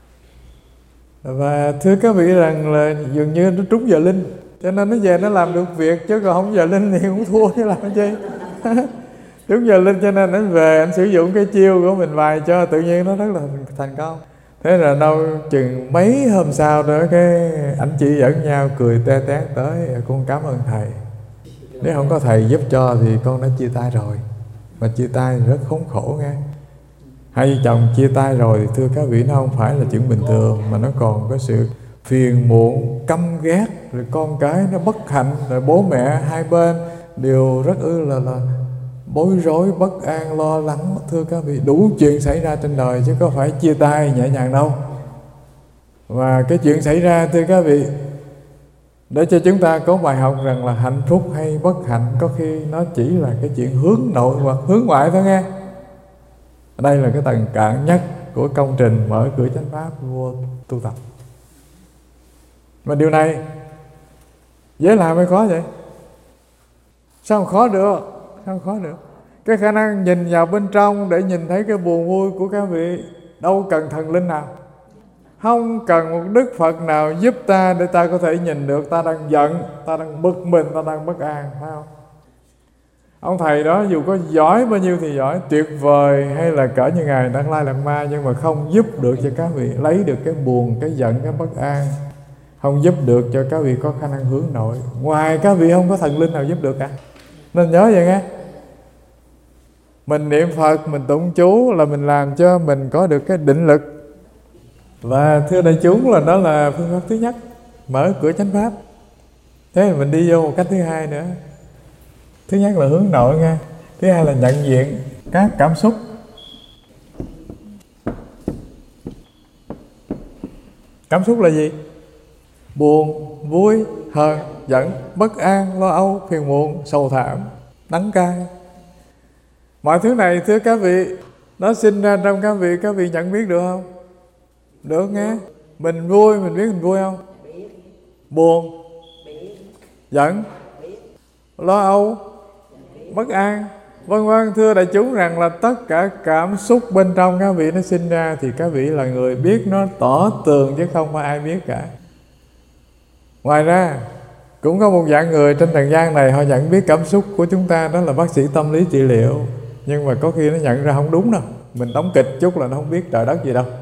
Và thưa các vị rằng là dường như nó trúng giờ linh, cho nên nó về nó làm được việc, chứ còn không giờ linh thì cũng thua chứ làm cái gì. Trúng giờ linh cho nên anh về anh sử dụng cái chiêu của mình vài cho tự nhiên nó rất là thành công. Thế là đâu chừng mấy hôm sau đó cái anh chị dẫn nhau cười te tét tới, con cảm ơn thầy, nếu không có thầy giúp cho thì con đã chia tay rồi. Mà chia tay rất khốn khổ nghe. Hai vợ chồng chia tay rồi thì thưa các vị, nó không phải là chuyện bình thường, mà nó còn có sự phiền muộn, căm ghét, rồi con cái nó bất hạnh, rồi bố mẹ hai bên đều rất là bối rối, bất an, lo lắng. Thưa các vị, đủ chuyện xảy ra trên đời chứ có phải chia tay nhẹ nhàng đâu. Và cái chuyện xảy ra thưa các vị, để cho chúng ta có bài học rằng là hạnh phúc hay bất hạnh có khi nó chỉ là cái chuyện hướng nội hoặc hướng ngoại thôi nghe. Đây là cái tầng cạn nhất của công trình mở cửa chánh pháp vô tu tập. Mà điều này dễ làm hay khó vậy? Sao khó được? Sao khó được? Cái khả năng nhìn vào bên trong để nhìn thấy cái buồn vui của các vị đâu cần thần linh nào, không cần một đức Phật nào giúp ta để ta có thể nhìn được ta đang giận, ta đang bực mình, ta đang bất an, phải không? Ông thầy đó dù có giỏi bao nhiêu thì giỏi, tuyệt vời hay là cỡ như Ngài Đăng Lai Lạt Ma, nhưng mà không giúp được cho các vị lấy được cái buồn, cái giận, cái bất an, không giúp được cho các vị có khả năng hướng nội. Ngoài các vị không có thần linh nào giúp được cả. Nên nhớ vậy nghe. Mình niệm Phật, mình tụng chú là mình làm cho mình có được cái định lực. Và thưa đại chúng, là đó là phương pháp thứ nhất, mở cửa chánh pháp. Thế thì mình đi vô một cách thứ hai nữa. Thứ nhất là hướng nội nha. Thứ hai là nhận diện các cảm xúc. Cảm xúc là gì? Buồn, vui, hờn, giận, bất an, lo âu, phiền muộn, sầu thảm, đắng cay. Mọi thứ này thưa các vị, nó sinh ra trong các vị nhận biết được không? Được nghe. Mình vui, mình biết mình vui không? Buồn, giận, lo âu, bất an, vân vân. Thưa đại chúng rằng là tất cả cảm xúc bên trong các vị nó sinh ra thì các vị là người biết nó tỏ tường, chứ không phải ai biết cả. Ngoài ra cũng có một dạng người trên trần gian này họ nhận biết cảm xúc của chúng ta, đó là bác sĩ tâm lý trị liệu. Nhưng mà có khi nó nhận ra không đúng đâu, mình đóng kịch chút là nó không biết trời đất gì đâu.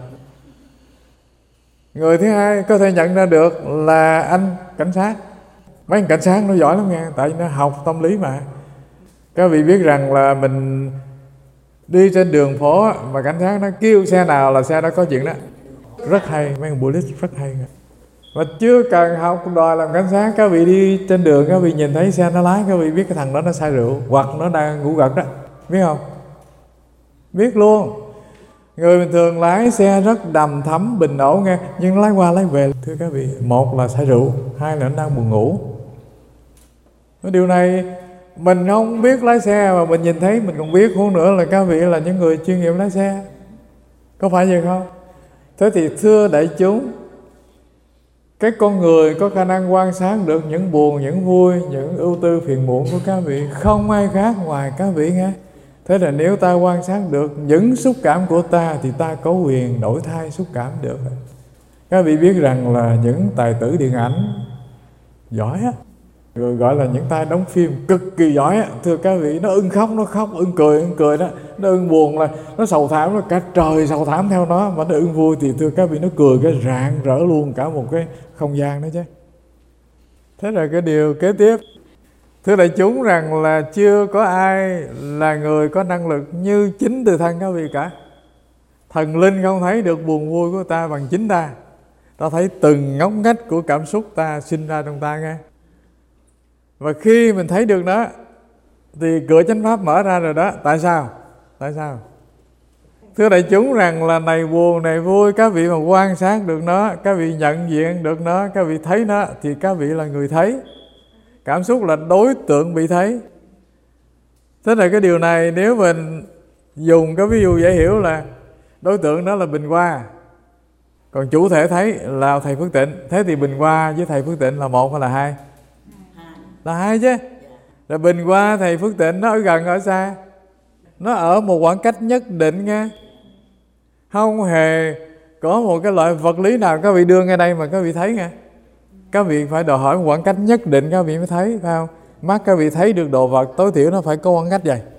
Người thứ hai có thể nhận ra được là anh cảnh sát. Mấy anh cảnh sát nó giỏi lắm nghe, tại vì nó học tâm lý mà. Các vị biết rằng là mình đi trên đường phố mà cảnh sát nó kêu xe nào là xe đó có chuyện đó. Rất hay, mấy anh police rất hay. Mà chưa cần học đòi làm cảnh sát, các vị đi trên đường, các vị nhìn thấy xe nó lái, các vị biết cái thằng đó nó say rượu hoặc nó đang ngủ gật đó, biết không? Biết luôn. Người bình thường lái xe rất đầm thấm bình ổn nghe, nhưng lái qua lái về, thưa các vị, một là say rượu, hai là nó đang buồn ngủ. Điều này mình không biết lái xe mà mình nhìn thấy mình còn biết, hơn nữa là các vị là những người chuyên nghiệp lái xe, có phải vậy không? Thế thì thưa đại chúng, cái con người có khả năng quan sát được những buồn, những vui, những ưu tư phiền muộn của các vị không ai khác ngoài các vị nghe. Thế là nếu ta quan sát được những xúc cảm của ta thì ta có quyền đổi thay xúc cảm được. Các vị biết rằng là những tài tử điện ảnh giỏi á, rồi gọi là những tay đóng phim cực kỳ giỏi á, thưa các vị, nó ưng khóc nó khóc, ưng cười đó, nó ưng buồn là nó sầu thảm, nó cả trời sầu thảm theo nó, mà nó ưng vui thì thưa các vị nó cười cái rạng rỡ luôn cả một cái không gian đó chứ. Thế là cái điều kế tiếp, thưa đại chúng rằng là chưa có ai là người có năng lực như chính từ thân các vị cả. Thần linh không thấy được buồn vui của ta bằng chính ta. Ta thấy từng ngóc ngách của cảm xúc ta sinh ra trong ta nghe. Và khi mình thấy được nó thì cửa chánh pháp mở ra rồi đó. Tại sao? Tại sao? Thưa đại chúng rằng là này buồn này vui, các vị mà quan sát được nó, các vị nhận diện được nó, các vị thấy nó thì các vị là người thấy. Cảm xúc là đối tượng bị thấy. Thế là cái điều này nếu mình dùng cái ví dụ dễ hiểu là đối tượng đó là Bình Hoa, còn chủ thể thấy là thầy Phước Tịnh. Thế thì Bình Hoa với thầy Phước Tịnh là một hay là hai? Là hai chứ. Là Bình Hoa thầy Phước Tịnh nó ở gần ở xa, nó ở một khoảng cách nhất định nghe. Không hề có một cái loại vật lý nào các vị đưa ngay đây mà các vị thấy nghe. Các vị phải đòi hỏi một khoảng cách nhất định các vị mới thấy, phải không? Mắt các vị thấy được đồ vật tối thiểu nó phải có khoảng cách vậy.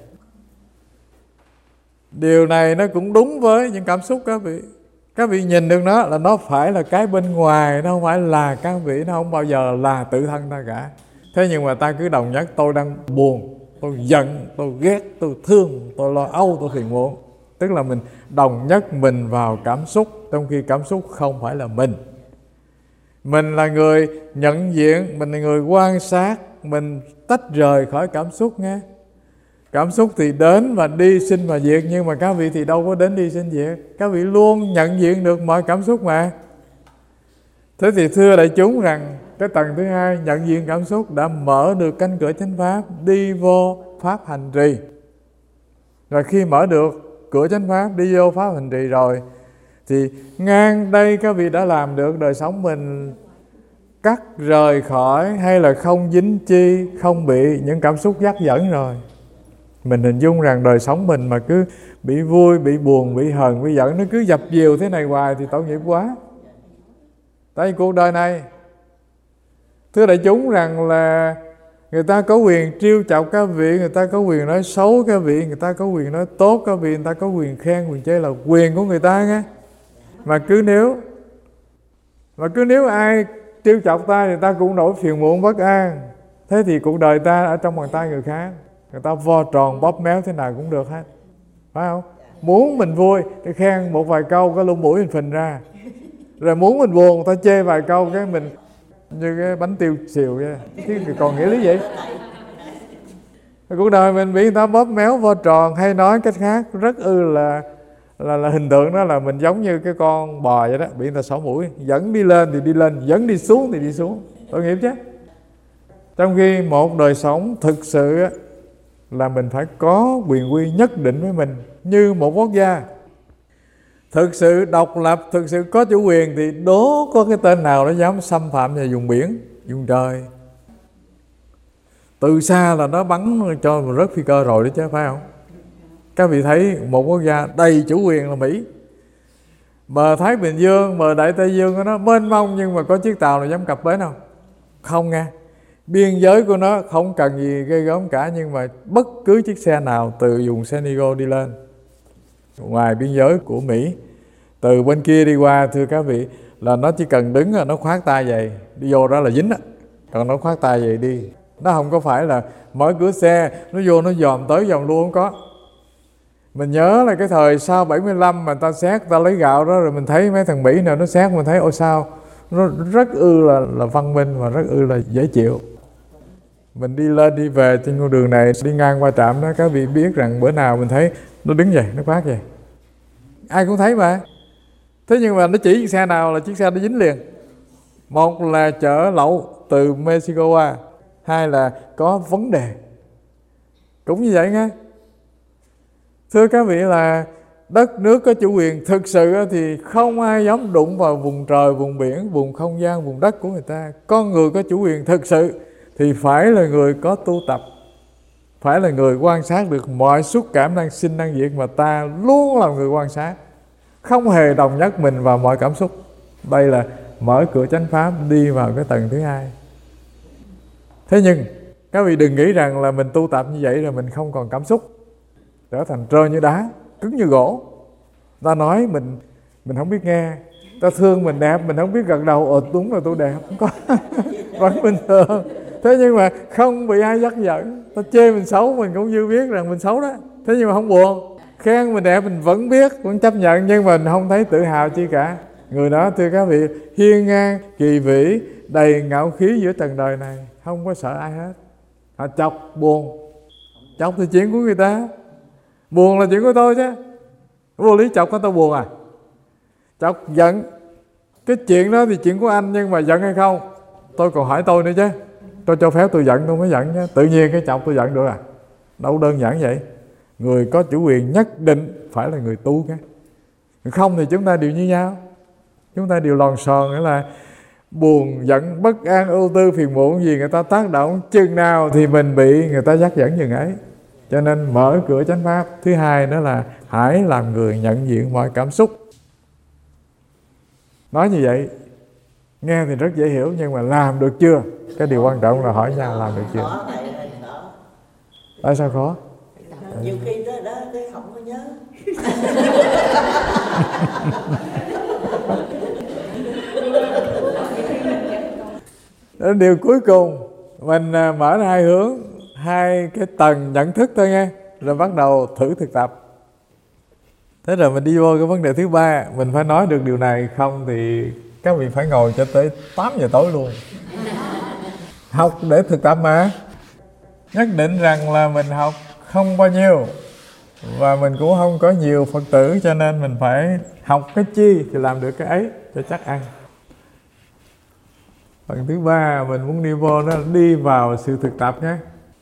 Điều này nó cũng đúng với những cảm xúc các vị. Các vị nhìn được nó là nó phải là cái bên ngoài, nó không phải là các vị, nó không bao giờ là tự thân ta cả. Thế nhưng mà ta cứ đồng nhất tôi đang buồn, tôi giận, tôi ghét, tôi thương, tôi lo âu, tôi phiền muộn. Tức là mình đồng nhất mình vào cảm xúc, trong khi cảm xúc không phải là mình. Mình là người nhận diện, mình là người quan sát, mình tách rời khỏi cảm xúc nghe. Cảm xúc thì đến và đi, sinh và diệt, nhưng mà các vị thì đâu có đến đi sinh diệt. Các vị luôn nhận diện được mọi cảm xúc mà. Thế thì thưa đại chúng rằng cái tầng thứ hai, nhận diện cảm xúc, đã mở được cánh cửa chánh pháp, đi vô pháp hành trì. Và khi mở được cửa chánh pháp, đi vô pháp hành trì rồi thì ngang đây các vị đã làm được đời sống mình cắt rời khỏi hay là không dính chi, không bị những cảm xúc dắt dẫn rồi. Mình hình dung rằng đời sống mình mà cứ bị vui, bị buồn, bị hờn, bị giận, nó cứ dập dìu thế này hoài thì tội nghiệp quá. Tại vì cuộc đời này, thưa đại chúng, rằng là người ta có quyền trêu chọc các vị, người ta có quyền nói xấu các vị, người ta có quyền nói tốt các vị, người ta có quyền khen, quyền chê là quyền của người ta nghe. Mà cứ nếu ai trêu chọc ta thì ta cũng nổi phiền muộn bất an. Thế thì cuộc đời ta ở trong bàn tay người khác, người ta vo tròn bóp méo thế nào cũng được hết, phải không? Muốn mình vui thì khen một vài câu, cái lông mũi mình phình ra. Rồi muốn mình buồn, người ta chê vài câu, cái mình như cái bánh tiêu xìu vậy. Chứ còn nghĩa lý gì? Cuộc đời mình bị người ta bóp méo vo tròn, hay nói cách khác rất là hình tượng đó là mình giống như cái con bò vậy đó, bị người ta xỏ mũi, dẫn đi lên thì đi lên, dẫn đi xuống thì đi xuống. Tội nghiệp chứ. Trong khi một đời sống thực sự là mình phải có quyền quy nhất định với mình, như một quốc gia thực sự độc lập, thực sự có chủ quyền, thì đố có cái tên nào nó dám xâm phạm vào vùng biển, vùng trời. Từ xa là nó bắn cho mình rớt phi cơ rồi đó chứ, phải không? Các vị thấy một quốc gia đầy chủ quyền là Mỹ. Bờ Thái Bình Dương, bờ Đại Tây Dương của nó mênh mông, nhưng mà có chiếc tàu nào dám cập bến không? Không nghe. Biên giới của nó không cần gì ghê gớm cả, nhưng mà bất cứ chiếc xe nào từ vùng San Diego đi lên, ngoài biên giới của Mỹ, từ bên kia đi qua, thưa các vị, là nó chỉ cần đứng, nó khoát tay vậy, đi vô đó là dính á. Còn nó khoát tay vậy đi. Nó không có phải là mở cửa xe, nó vô nó dòm tới dòm luôn, không có. Mình nhớ là cái thời sau 75 mà ta xét, ta lấy gạo đó, rồi mình thấy mấy thằng Mỹ nào nó xét, mình thấy ôi sao nó rất là văn minh và rất là dễ chịu. Mình đi lên đi về trên con đường này, đi ngang qua trạm đó, các vị biết rằng bữa nào mình thấy nó đứng vậy, nó khoát vậy, ai cũng thấy mà. Thế nhưng mà nó chỉ chiếc xe nào là chiếc xe nó dính liền. Một là chở lậu từ Mexico qua, hai là có vấn đề. Cũng như vậy nghe. Thưa các vị, là đất nước có chủ quyền thực sự thì không ai dám đụng vào vùng trời, vùng biển, vùng không gian, vùng đất của người ta. Con người có chủ quyền thực sự thì phải là người có tu tập, phải là người quan sát được mọi xúc cảm đang sinh đang diệt, mà ta luôn là người quan sát, không hề đồng nhất mình vào mọi cảm xúc. Đây là mở cửa chánh pháp đi vào cái tầng thứ hai. Thế nhưng các vị đừng nghĩ rằng là mình tu tập như vậy rồi mình không còn cảm xúc, trở thành trơ như đá, cứng như gỗ. Ta nói mình không biết nghe, ta thương mình đẹp, mình không biết gật đầu đúng là tôi đẹp, không có. Vẫn bình thường. Thế nhưng mà không bị ai dắt dẫn. Ta chê mình xấu, mình cũng như biết rằng mình xấu đó, thế nhưng mà không buồn. Khen mình đẹp mình vẫn biết, vẫn chấp nhận, nhưng mình không thấy tự hào chi cả. Người đó, thưa các vị, hiên ngang, kỳ vĩ, đầy ngạo khí giữa trần đời này, không có sợ ai hết. Họ chọc buồn, chọc thì chuyện của người ta, buồn là chuyện của tôi chứ. Vô lý chọc có tôi buồn à? Chọc giận, cái chuyện đó thì chuyện của anh, nhưng mà giận hay không tôi còn hỏi tôi nữa chứ. Tôi cho phép tôi giận tôi mới giận chứ. Tự nhiên cái chọc tôi giận được à? Đâu đơn giản vậy. Người có chủ quyền nhất định phải là người tu cái. Không thì chúng ta đều như nhau, chúng ta đều lòn xòn, nghĩa là buồn, giận, bất an, ưu tư, phiền muộn gì người ta tác động chừng nào thì mình bị người ta dắt dẫn chừng ấy. Cho nên mở cửa chánh pháp thứ hai đó là hãy làm người nhận diện mọi cảm xúc. Nói như vậy nghe thì rất dễ hiểu, nhưng mà làm được chưa? Cái điều quan trọng là hỏi nhau làm được chưa. Tại sao khó? Nhiều khi đó cái không có nhớ. Điều cuối cùng mình mở ra hai hướng, hai cái tầng nhận thức thôi nghe, rồi bắt đầu thử thực tập. Thế rồi mình đi vô cái vấn đề thứ ba. Mình phải nói được điều này, không thì các vị phải ngồi cho tới 8 giờ tối luôn. Học để thực tập mà. Nhất định rằng là mình học không bao nhiêu, và mình cũng không có nhiều Phật tử, cho nên mình phải học cái chi thì làm được cái ấy cho chắc ăn. Phần thứ ba mình muốn đi vô đó, đi vào sự thực tập nhé.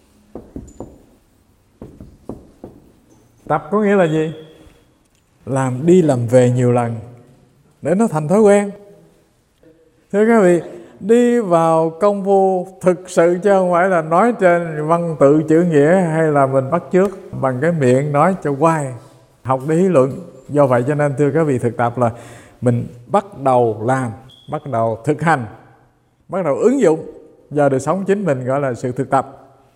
Tập có nghĩa là gì? Làm đi làm về nhiều lần để nó thành thói quen. Thưa các vị, đi vào công phu thực sự, chứ không phải là nói trên văn tự chữ nghĩa hay là mình bắt chước bằng cái miệng nói cho quay, học để lý luận. Do vậy cho nên thưa các vị, thực tập là mình bắt đầu làm, bắt đầu thực hành, bắt đầu ứng dụng vào đời sống chính mình, gọi là sự thực tập.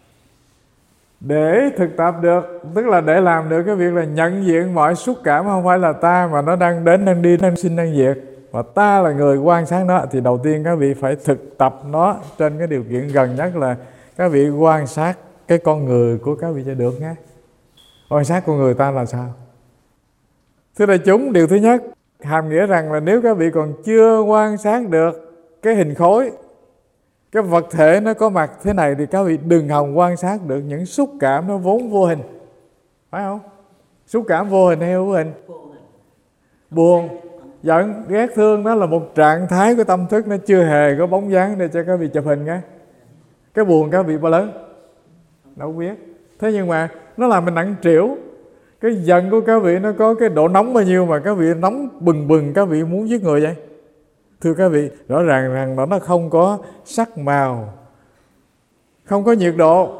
Để thực tập được, tức là để làm được cái việc là nhận diện mọi xúc cảm không phải là ta, mà nó đang đến, đang đi, đang sinh, đang diệt, và ta là người quan sát nó, thì đầu tiên các vị phải thực tập nó trên cái điều kiện gần nhất là các vị quan sát cái con người của các vị cho được nhé. Quan sát con người ta là sao? Thưa đại chúng, điều thứ nhất hàm nghĩa rằng là nếu các vị còn chưa quan sát được cái hình khối, cái vật thể nó có mặt thế này, thì các vị đừng hòng quan sát được những xúc cảm nó vốn vô hình, phải không? Xúc cảm vô hình hay vô hình? Buồn, giận, ghét, thương, đó là một trạng thái của tâm thức, nó chưa hề có bóng dáng để cho các vị chụp hình. Cái buồn các vị bao lớn đâu biết. Thế nhưng mà nó làm mình nặng trĩu. Cái giận của các vị nó có cái độ nóng bao nhiêu mà các vị nóng bừng bừng, các vị muốn giết người vậy? Thưa các vị, rõ ràng rằng nó không có sắc màu, không có nhiệt độ,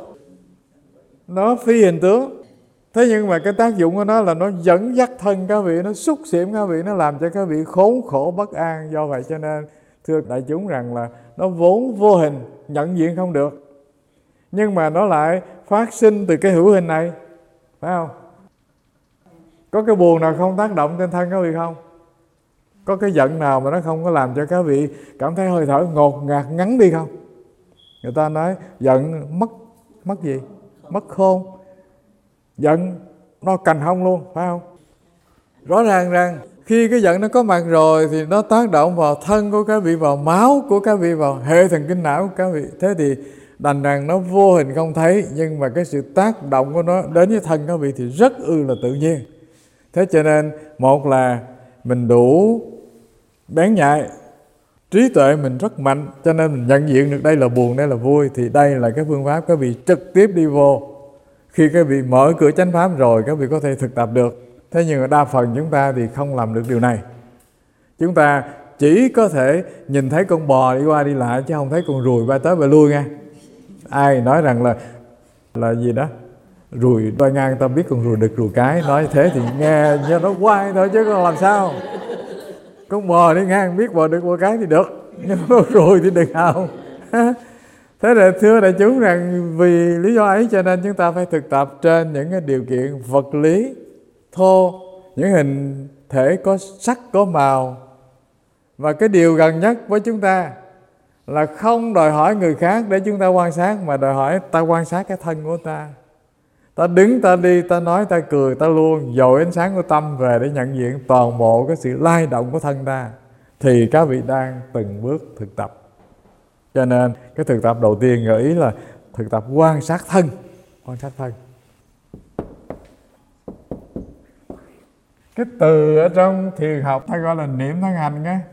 nó phi hình tướng. Thế nhưng mà cái tác dụng của nó là nó dẫn dắt thân các vị, nó xúc xỉm các vị, nó làm cho các vị khốn khổ bất an. Do vậy cho nên thưa đại chúng rằng là nó vốn vô hình, nhận diện không được, nhưng mà nó lại phát sinh từ cái hữu hình này, phải không? Có cái buồn nào không tác động trên thân các vị không? Có cái giận nào mà nó không có làm cho các vị cảm thấy hơi thở ngột ngạt ngắn đi không? Người ta nói giận mất gì? Mất khôn. Giận nó cành hông luôn, phải không? Rõ ràng rằng khi cái giận nó có mặt rồi thì nó tác động vào thân của các vị, vào máu của các vị, vào hệ thần kinh não của các vị. Thế thì đành rằng nó vô hình không thấy, nhưng mà cái sự tác động của nó đến với thân các vị thì rất là tự nhiên. Thế cho nên một là mình đủ bén nhạy, trí tuệ mình rất mạnh, cho nên mình nhận diện được đây là buồn, đây là vui. Thì đây là cái phương pháp các vị trực tiếp đi vô. Khi các vị mở cửa chánh pháp rồi, các vị có thể thực tập được. Thế nhưng mà đa phần chúng ta thì không làm được điều này. Chúng ta chỉ có thể nhìn thấy con bò đi qua đi lại, chứ không thấy con ruồi bay tới bay lui nha. Ai nói rằng là gì đó, ruồi bay ngang ta biết con ruồi đực ruồi cái, nói thế thì nghe cho nó quay thôi chứ còn làm sao. Con bò đi ngang biết bò đực bò cái thì được, nhưng con ruồi thì đừng hòng. Thế là thưa đại chúng rằng vì lý do ấy cho nên chúng ta phải thực tập trên những cái điều kiện vật lý thô, những hình thể có sắc có màu. Và cái điều gần nhất với chúng ta là không đòi hỏi người khác để chúng ta quan sát, mà đòi hỏi ta quan sát cái thân của ta. Ta đứng, ta đi, ta nói, ta cười, ta luôn dội ánh sáng của tâm về để nhận diện toàn bộ cái sự lay động của thân ta. Thì các vị đang từng bước thực tập. Cho nên cái thực tập đầu tiên gợi ý là thực tập quan sát thân. Quan sát thân. Cái từ ở trong thiền học ta gọi là niệm thân hành nghe.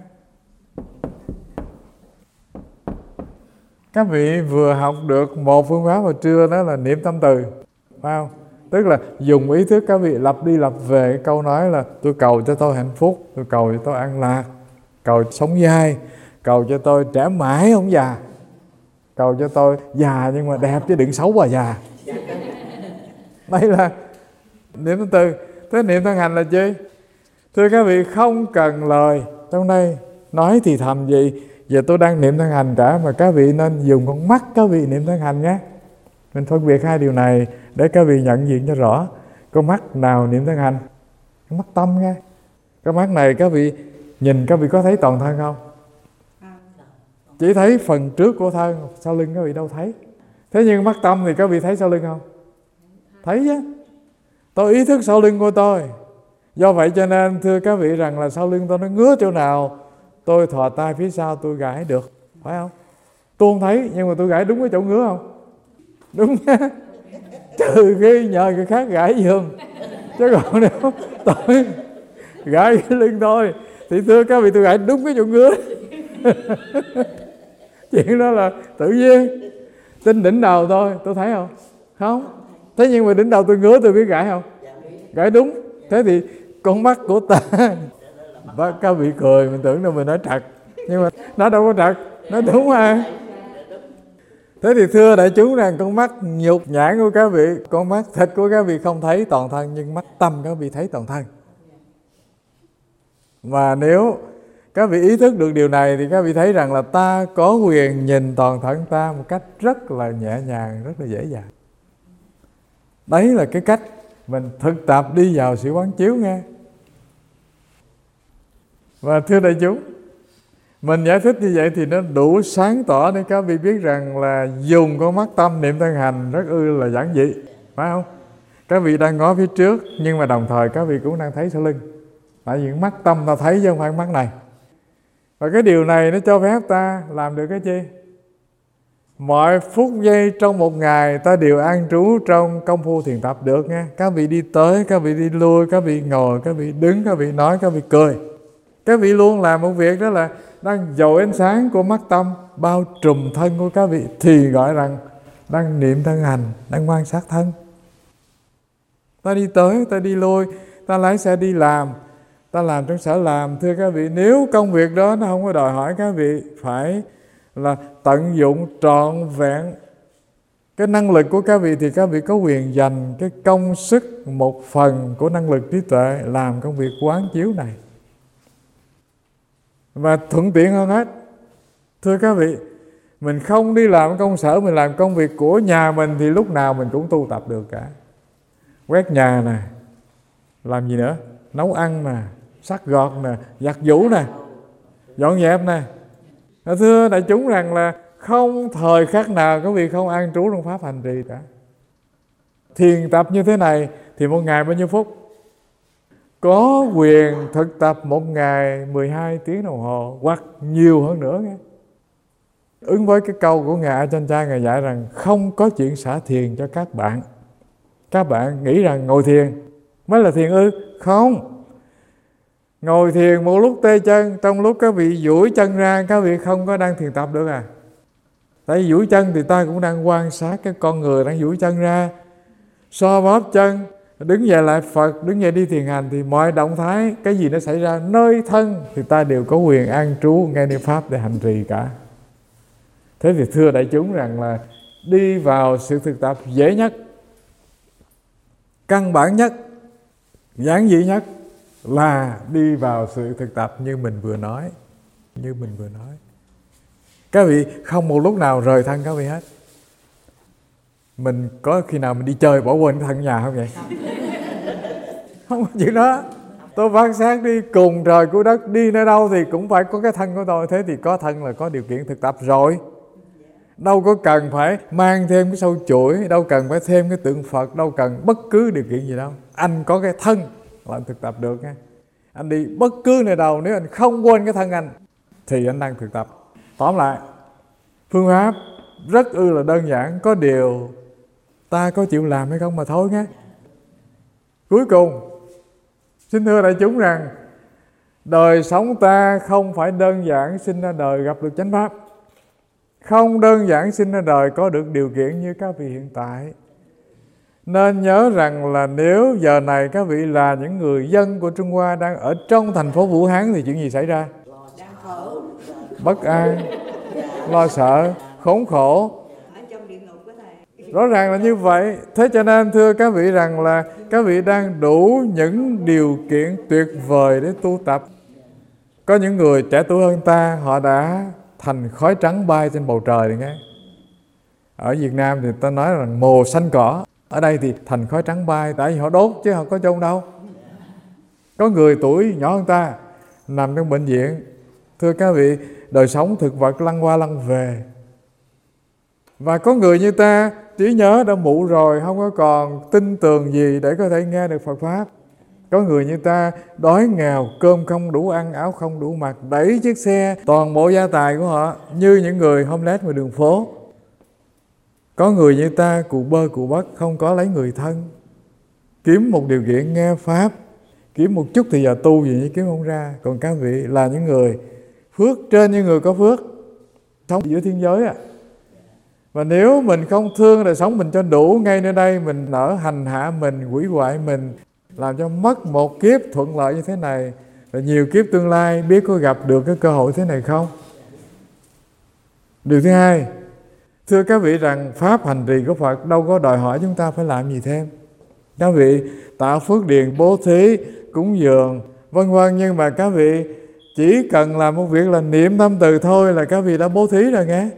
Các vị vừa học được một phương pháp hồi trưa, đó là niệm tâm từ, phải không? Tức là dùng ý thức các vị lặp đi lặp về cái câu nói là tôi cầu cho tôi hạnh phúc, tôi cầu cho tôi an lạc, cầu sống dai, cầu cho tôi trẻ mãi không già, cầu cho tôi già nhưng mà đẹp chứ đừng xấu bà già. Đây là niệm tâm từ. Thế niệm thân hành là chi? Thưa các vị, không cần lời trong đây nói thì thầm gì giờ tôi đang niệm thân hành cả, mà các vị nên dùng con mắt các vị niệm thân hành nhé. Mình phân biệt hai điều này để các vị nhận diện cho rõ. Con mắt nào niệm thân hành? Con mắt tâm nghe. Cái mắt này các vị nhìn, các vị có thấy toàn thân không? Chỉ thấy phần trước của thân, sau lưng các vị đâu thấy. Thế nhưng mắt tâm thì các vị thấy sau lưng không? Thấy chứ. Tôi ý thức sau lưng của tôi. Do vậy cho nên thưa các vị rằng là sau lưng tôi nó ngứa chỗ nào, tôi thò tay phía sau tôi gãi được, phải không? Tôi không thấy nhưng mà tôi gãi đúng cái chỗ ngứa không? Đúng nha. Trừ khi nhờ người khác gãi giùm. Chứ còn nếu tôi gãi cái lưng tôi thì thưa các vị tôi gãi đúng cái chỗ ngứa. Chuyện đó là tự nhiên. Trên đỉnh đầu tôi thấy không? Không. Thế nhưng mà đỉnh đầu tôi ngứa tôi biết gãi không? Gãi đúng. Thế thì con mắt của ta, các vị cười mình tưởng là mình nói trật, nhưng mà nó đâu có trật. Nói đúng mà. Thế thì thưa đại chúng rằng con mắt nhục nhãn của các vị, con mắt thịt của các vị không thấy toàn thân, nhưng mắt tâm các vị thấy toàn thân. Và nếu các vị ý thức được điều này thì các vị thấy rằng là ta có quyền nhìn toàn thân ta một cách rất là nhẹ nhàng, rất là dễ dàng. Đấy là cái cách mình thực tập đi vào sự quán chiếu nghe. Và thưa đại chúng, mình giải thích như vậy thì nó đủ sáng tỏ để các vị biết rằng là dùng con mắt tâm niệm thân hành rất là giản dị, phải không? Các vị đang ngó phía trước, nhưng mà đồng thời các vị cũng đang thấy sau lưng. Tại vì mắt tâm ta thấy chứ không phải mắt này. Và cái điều này nó cho phép ta làm được cái chi? Mọi phút giây trong một ngày ta đều an trú trong công phu thiền tập được nha. Các vị đi tới, các vị đi lui, các vị ngồi, các vị đứng, các vị nói, các vị cười. Các vị luôn làm một việc, đó là đang dội ánh sáng của mắt tâm bao trùm thân của các vị, thì gọi rằng đang niệm thân hành, đang quan sát thân. Ta đi tới, ta đi lui, ta lái xe đi làm, ta làm trong sở làm. Thưa các vị, nếu công việc đó nó không có đòi hỏi các vị phải là tận dụng trọn vẹn cái năng lực của các vị, thì các vị có quyền dành cái công sức, một phần của năng lực trí tuệ làm công việc quán chiếu này, và thuận tiện hơn hết. Thưa các vị, mình không đi làm công sở, mình làm công việc của nhà mình thì lúc nào mình cũng tu tập được cả. Quét nhà nè, làm gì nữa, nấu ăn nè, sắc gọt nè, giặt giũ nè, dọn dẹp nè. Thưa đại chúng rằng là không thời khắc nào các vị không an trú trong pháp hành trì cả. Thiền tập như thế này thì một ngày bao nhiêu phút? Có quyền thực tập một ngày 12 tiếng đồng hồ hoặc nhiều hơn nữa nghe. Ứng với cái câu của Ngài Ajahn Chah, Ngài dạy rằng không có chuyện xả thiền cho các bạn. Các bạn nghĩ rằng ngồi thiền mới là thiền ư? Không. Ngồi thiền một lúc tê chân, trong lúc các vị duỗi chân ra, các vị không có đang thiền tập được à? Tại vì duỗi chân thì ta cũng đang quan sát cái con người đang duỗi chân ra, so bóp chân, đứng dậy lại Phật, đứng dậy đi thiền hành, thì mọi động thái, cái gì nó xảy ra nơi thân thì ta đều có quyền an trú ngay nơi pháp để hành trì cả. Thế thì thưa đại chúng rằng là đi vào sự thực tập dễ nhất, căn bản nhất, giản dị nhất là đi vào sự thực tập như mình vừa nói. Như mình vừa nói, các vị không một lúc nào rời thân các vị hết. Mình có khi nào mình đi chơi bỏ quên cái thân nhà không vậy? Không có chuyện đó. Tôi phát sáng đi cùng trời của đất, đi nơi đâu thì cũng phải có cái thân của tôi. Thế thì có thân là có điều kiện thực tập rồi. Đâu có cần phải mang thêm cái sâu chuỗi, đâu cần phải thêm cái tượng Phật, đâu cần bất cứ điều kiện gì đâu. Anh có cái thân là anh thực tập được nha. Anh đi bất cứ nơi đâu, nếu anh không quên cái thân anh thì anh đang thực tập. Tóm lại, phương pháp rất là đơn giản, có điều ta có chịu làm hay không mà thôi nhé. Cuối cùng, xin thưa đại chúng rằng đời sống ta không phải đơn giản sinh ra đời gặp được chánh pháp, không đơn giản sinh ra đời có được điều kiện như các vị hiện tại. Nên nhớ rằng là nếu giờ này các vị là những người dân của Trung Hoa đang ở trong thành phố Vũ Hán thì chuyện gì xảy ra? Bất an, lo sợ, khốn khổ. Rõ ràng là như vậy. Thế cho nên thưa các vị rằng là các vị đang đủ những điều kiện tuyệt vời để tu tập. Có những người trẻ tuổi hơn ta, họ đã thành khói trắng bay trên bầu trời này nghe. Ở Việt Nam thì ta nói là mồ xanh cỏ, ở đây thì thành khói trắng bay, tại vì họ đốt chứ họ có chôn đâu. Có người tuổi nhỏ hơn ta nằm trong bệnh viện. Thưa các vị, đời sống thực vật lăn qua lăn về. Và có người như ta trí nhớ đã mụ rồi, không có còn tin tưởng gì để có thể nghe được Phật Pháp. Có người như ta đói nghèo, cơm không đủ ăn, áo không đủ mặc, đẩy chiếc xe, toàn bộ gia tài của họ như những người homeless ngoài đường phố. Có người như ta cụ bơ cụ bất, không có lấy người thân, kiếm một điều kiện nghe Pháp, kiếm một chút thì giờ tu gì chứ kiếm không ra. Còn các vị là những người phước trên những người có phước, sống giữa thiên giới à. Và nếu mình không thương đời sống mình cho đủ, ngay nơi đây mình nỡ hành hạ mình, hủy hoại mình, làm cho mất một kiếp thuận lợi như thế này, rồi nhiều kiếp tương lai biết có gặp được cái cơ hội thế này không? Điều thứ hai, thưa các vị rằng pháp hành trì của Phật đâu có đòi hỏi chúng ta phải làm gì thêm. Các vị tạo phước điền, bố thí, cúng dường, vân vân, nhưng mà các vị chỉ cần làm một việc là niệm tâm từ thôi là các vị đã bố thí rồi nghe.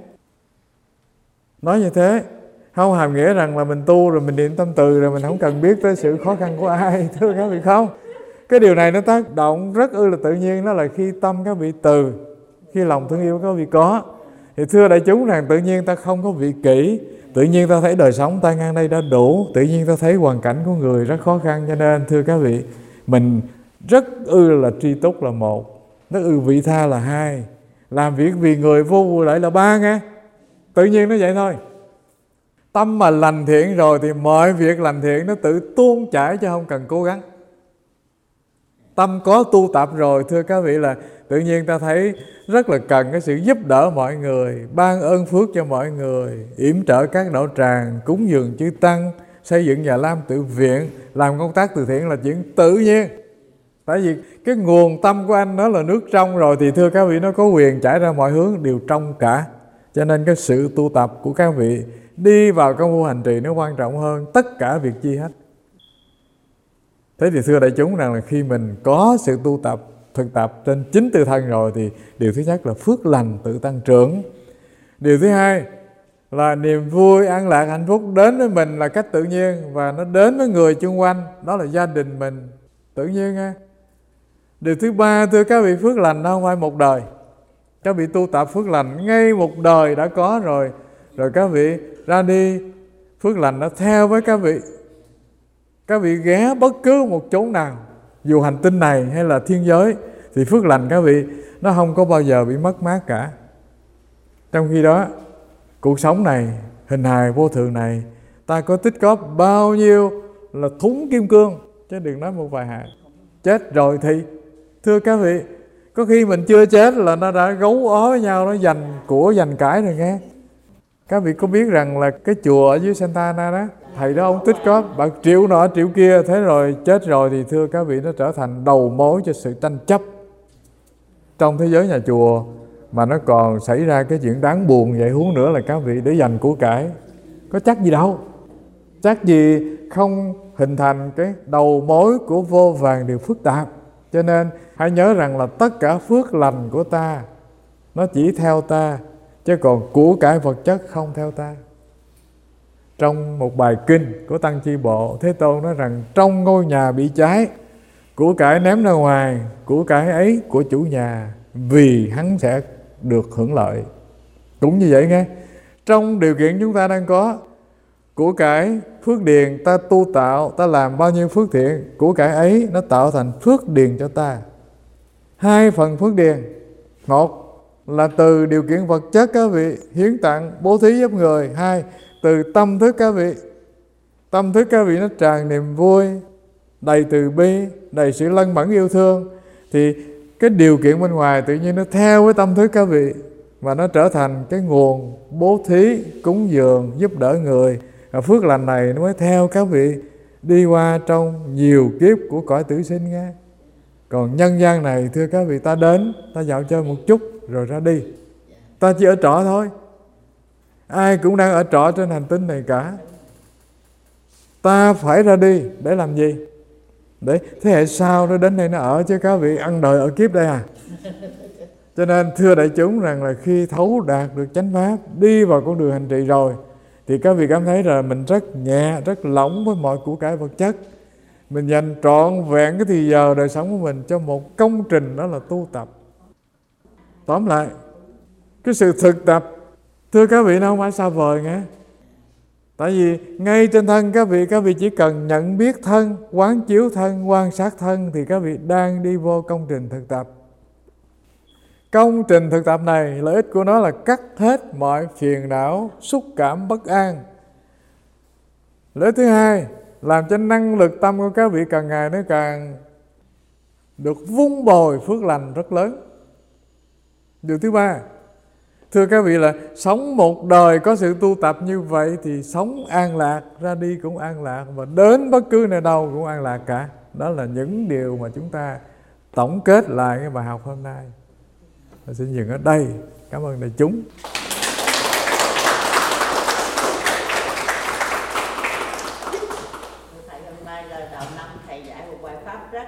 Nói như thế không hàm nghĩa rằng là mình tu rồi mình niệm tâm từ rồi mình không cần biết tới sự khó khăn của ai. Thưa các vị không, cái điều này nó tác động rất là tự nhiên. Đó là khi tâm các vị từ, khi lòng thương yêu các vị có, thì thưa đại chúng rằng tự nhiên ta không có vị kỷ, tự nhiên ta thấy đời sống ta ngang đây đã đủ, tự nhiên ta thấy hoàn cảnh của người rất khó khăn. Cho nên thưa các vị, mình rất là tri túc là một, rất vị tha là hai, làm việc vì người vô vụ lợi là ba nghe. Tự nhiên nó vậy thôi. Tâm mà lành thiện rồi thì mọi việc lành thiện nó tự tuôn chảy chứ không cần cố gắng. Tâm có tu tập rồi thưa các vị là tự nhiên ta thấy rất là cần cái sự giúp đỡ mọi người, ban ơn phước cho mọi người, yểm trợ các đạo tràng, cúng dường chư tăng, xây dựng nhà lam tự viện, làm công tác từ thiện là chuyện tự nhiên. Tại vì cái nguồn tâm của anh đó là nước trong rồi thì thưa các vị nó có quyền chảy ra mọi hướng đều trong cả. Cho nên cái sự tu tập của các vị đi vào công phu hành trì nó quan trọng hơn tất cả việc chi hết. Thế thì thưa đại chúng rằng là khi mình có sự tu tập, thực tập trên chính tự thân rồi thì điều thứ nhất là phước lành tự tăng trưởng. Điều thứ hai là niềm vui, an lạc, hạnh phúc đến với mình là cách tự nhiên, và nó đến với người chung quanh, đó là gia đình mình, tự nhiên ha. Điều thứ ba thưa các vị, phước lành nó không phải một đời. Các vị tu tập phước lành ngay một đời đã có rồi, rồi các vị ra đi, phước lành nó theo với các vị. Các vị ghé bất cứ một chốn nào, dù hành tinh này hay là thiên giới, thì phước lành các vị nó không có bao giờ bị mất mát cả. Trong khi đó cuộc sống này, hình hài vô thường này, ta có tích góp bao nhiêu là thúng kim cương, chứ đừng nói một vài hạt. Chết rồi thì thưa các vị, có khi mình chưa chết là nó đã gấu ó với nhau, nó giành của giành cãi rồi nghe. Các vị có biết rằng là cái chùa ở dưới Santa Ana đó, thầy đó ông tích góp bạc triệu nọ triệu kia, thế rồi chết rồi thì thưa các vị nó trở thành đầu mối cho sự tranh chấp trong thế giới nhà chùa, mà nó còn xảy ra cái chuyện đáng buồn vậy, huống nữa là các vị để giành của cải. Có chắc gì đâu, chắc gì không hình thành cái đầu mối của vô vàn điều phức tạp. Cho nên hãy nhớ rằng là tất cả phước lành của ta nó chỉ theo ta, chứ còn của cải vật chất không theo ta. Trong một bài kinh của Tăng Chi Bộ, Thế Tôn nói rằng trong ngôi nhà bị cháy, của cải ném ra ngoài, của cải ấy của chủ nhà, vì hắn sẽ được hưởng lợi. Cũng như vậy nghe, trong điều kiện chúng ta đang có, của cải phước điền ta tu tạo, ta làm bao nhiêu phước thiện, của cải ấy nó tạo thành phước điền cho ta. Hai phần phước điền, một là từ điều kiện vật chất các vị hiến tặng bố thí giúp người, hai từ tâm thức các vị. Tâm thức các vị nó tràn niềm vui, đầy từ bi, đầy sự lân mẫn yêu thương, thì cái điều kiện bên ngoài tự nhiên nó theo với tâm thức các vị, và nó trở thành cái nguồn bố thí, cúng dường, giúp đỡ người. Và phước lành này nó mới theo các vị đi qua trong nhiều kiếp của cõi tử sinh nghe. Còn nhân gian này thưa các vị, ta đến, ta dạo chơi một chút rồi ra đi. Ta chỉ ở trọ thôi. Ai cũng đang ở trọ trên hành tinh này cả. Ta phải ra đi để làm gì? Để thế hệ sau nó đến đây nó ở, chứ các vị ăn đời ở kiếp đây à. Cho nên thưa đại chúng rằng là khi thấu đạt được chánh pháp, đi vào con đường hành trì rồi, thì các vị cảm thấy là mình rất nhẹ, rất lỏng với mọi của cải vật chất. Mình dành trọn vẹn cái thời giờ đời sống của mình cho một công trình, đó là tu tập. Tóm lại, cái sự thực tập thưa các vị nó không phải xa vời nghe. Tại vì ngay trên thân các vị chỉ cần nhận biết thân, quán chiếu thân, quan sát thân, thì các vị đang đi vô công trình thực tập. Công trình thực tập này, lợi ích của nó là cắt hết mọi phiền não, xúc cảm bất an. Lợi ích thứ hai, làm cho năng lực tâm của các vị càng ngày nó càng được vun bồi phước lành rất lớn. Điều thứ ba, thưa các vị là sống một đời có sự tu tập như vậy thì sống an lạc, ra đi cũng an lạc, và đến bất cứ nơi đâu cũng an lạc cả. Đó là những điều mà chúng ta tổng kết lại cái bài học hôm nay. Tôi xin dừng ở đây. Cảm ơn đại chúng.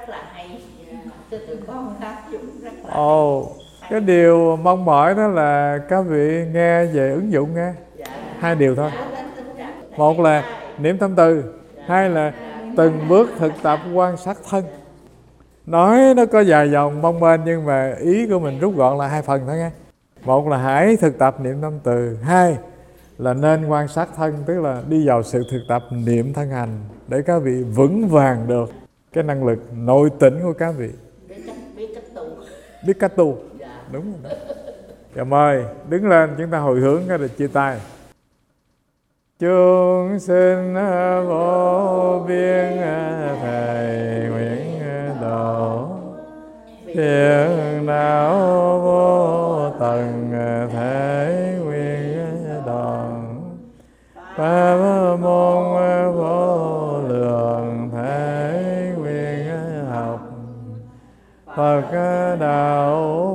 là hay, cho tụi con áp dụng rất là Ồ, cái điều mong mỏi đó là các vị nghe về ứng dụng nghe. Hai điều thôi. Một là niệm tâm từ, hai là từng bước thực tập quan sát thân. Nói nó có dài dòng mong manh nhưng mà ý của mình rút gọn là hai phần thôi nghe. Một là hãy thực tập niệm tâm từ, hai là nên quan sát thân, tức là đi vào sự thực tập niệm thân hành để các vị vững vàng được cái năng lực nội tỉnh của các vị. Biết cách tu. Đúng rồi đó. Dạ mời đứng lên, chúng ta hồi hướng cái rồi chia tay. Chúng sinh vô biên thầy nguyện độ, phiền não vô tận thể nguyện đoạn, pháp môn vô lượng thể nguyện học, Phật đạo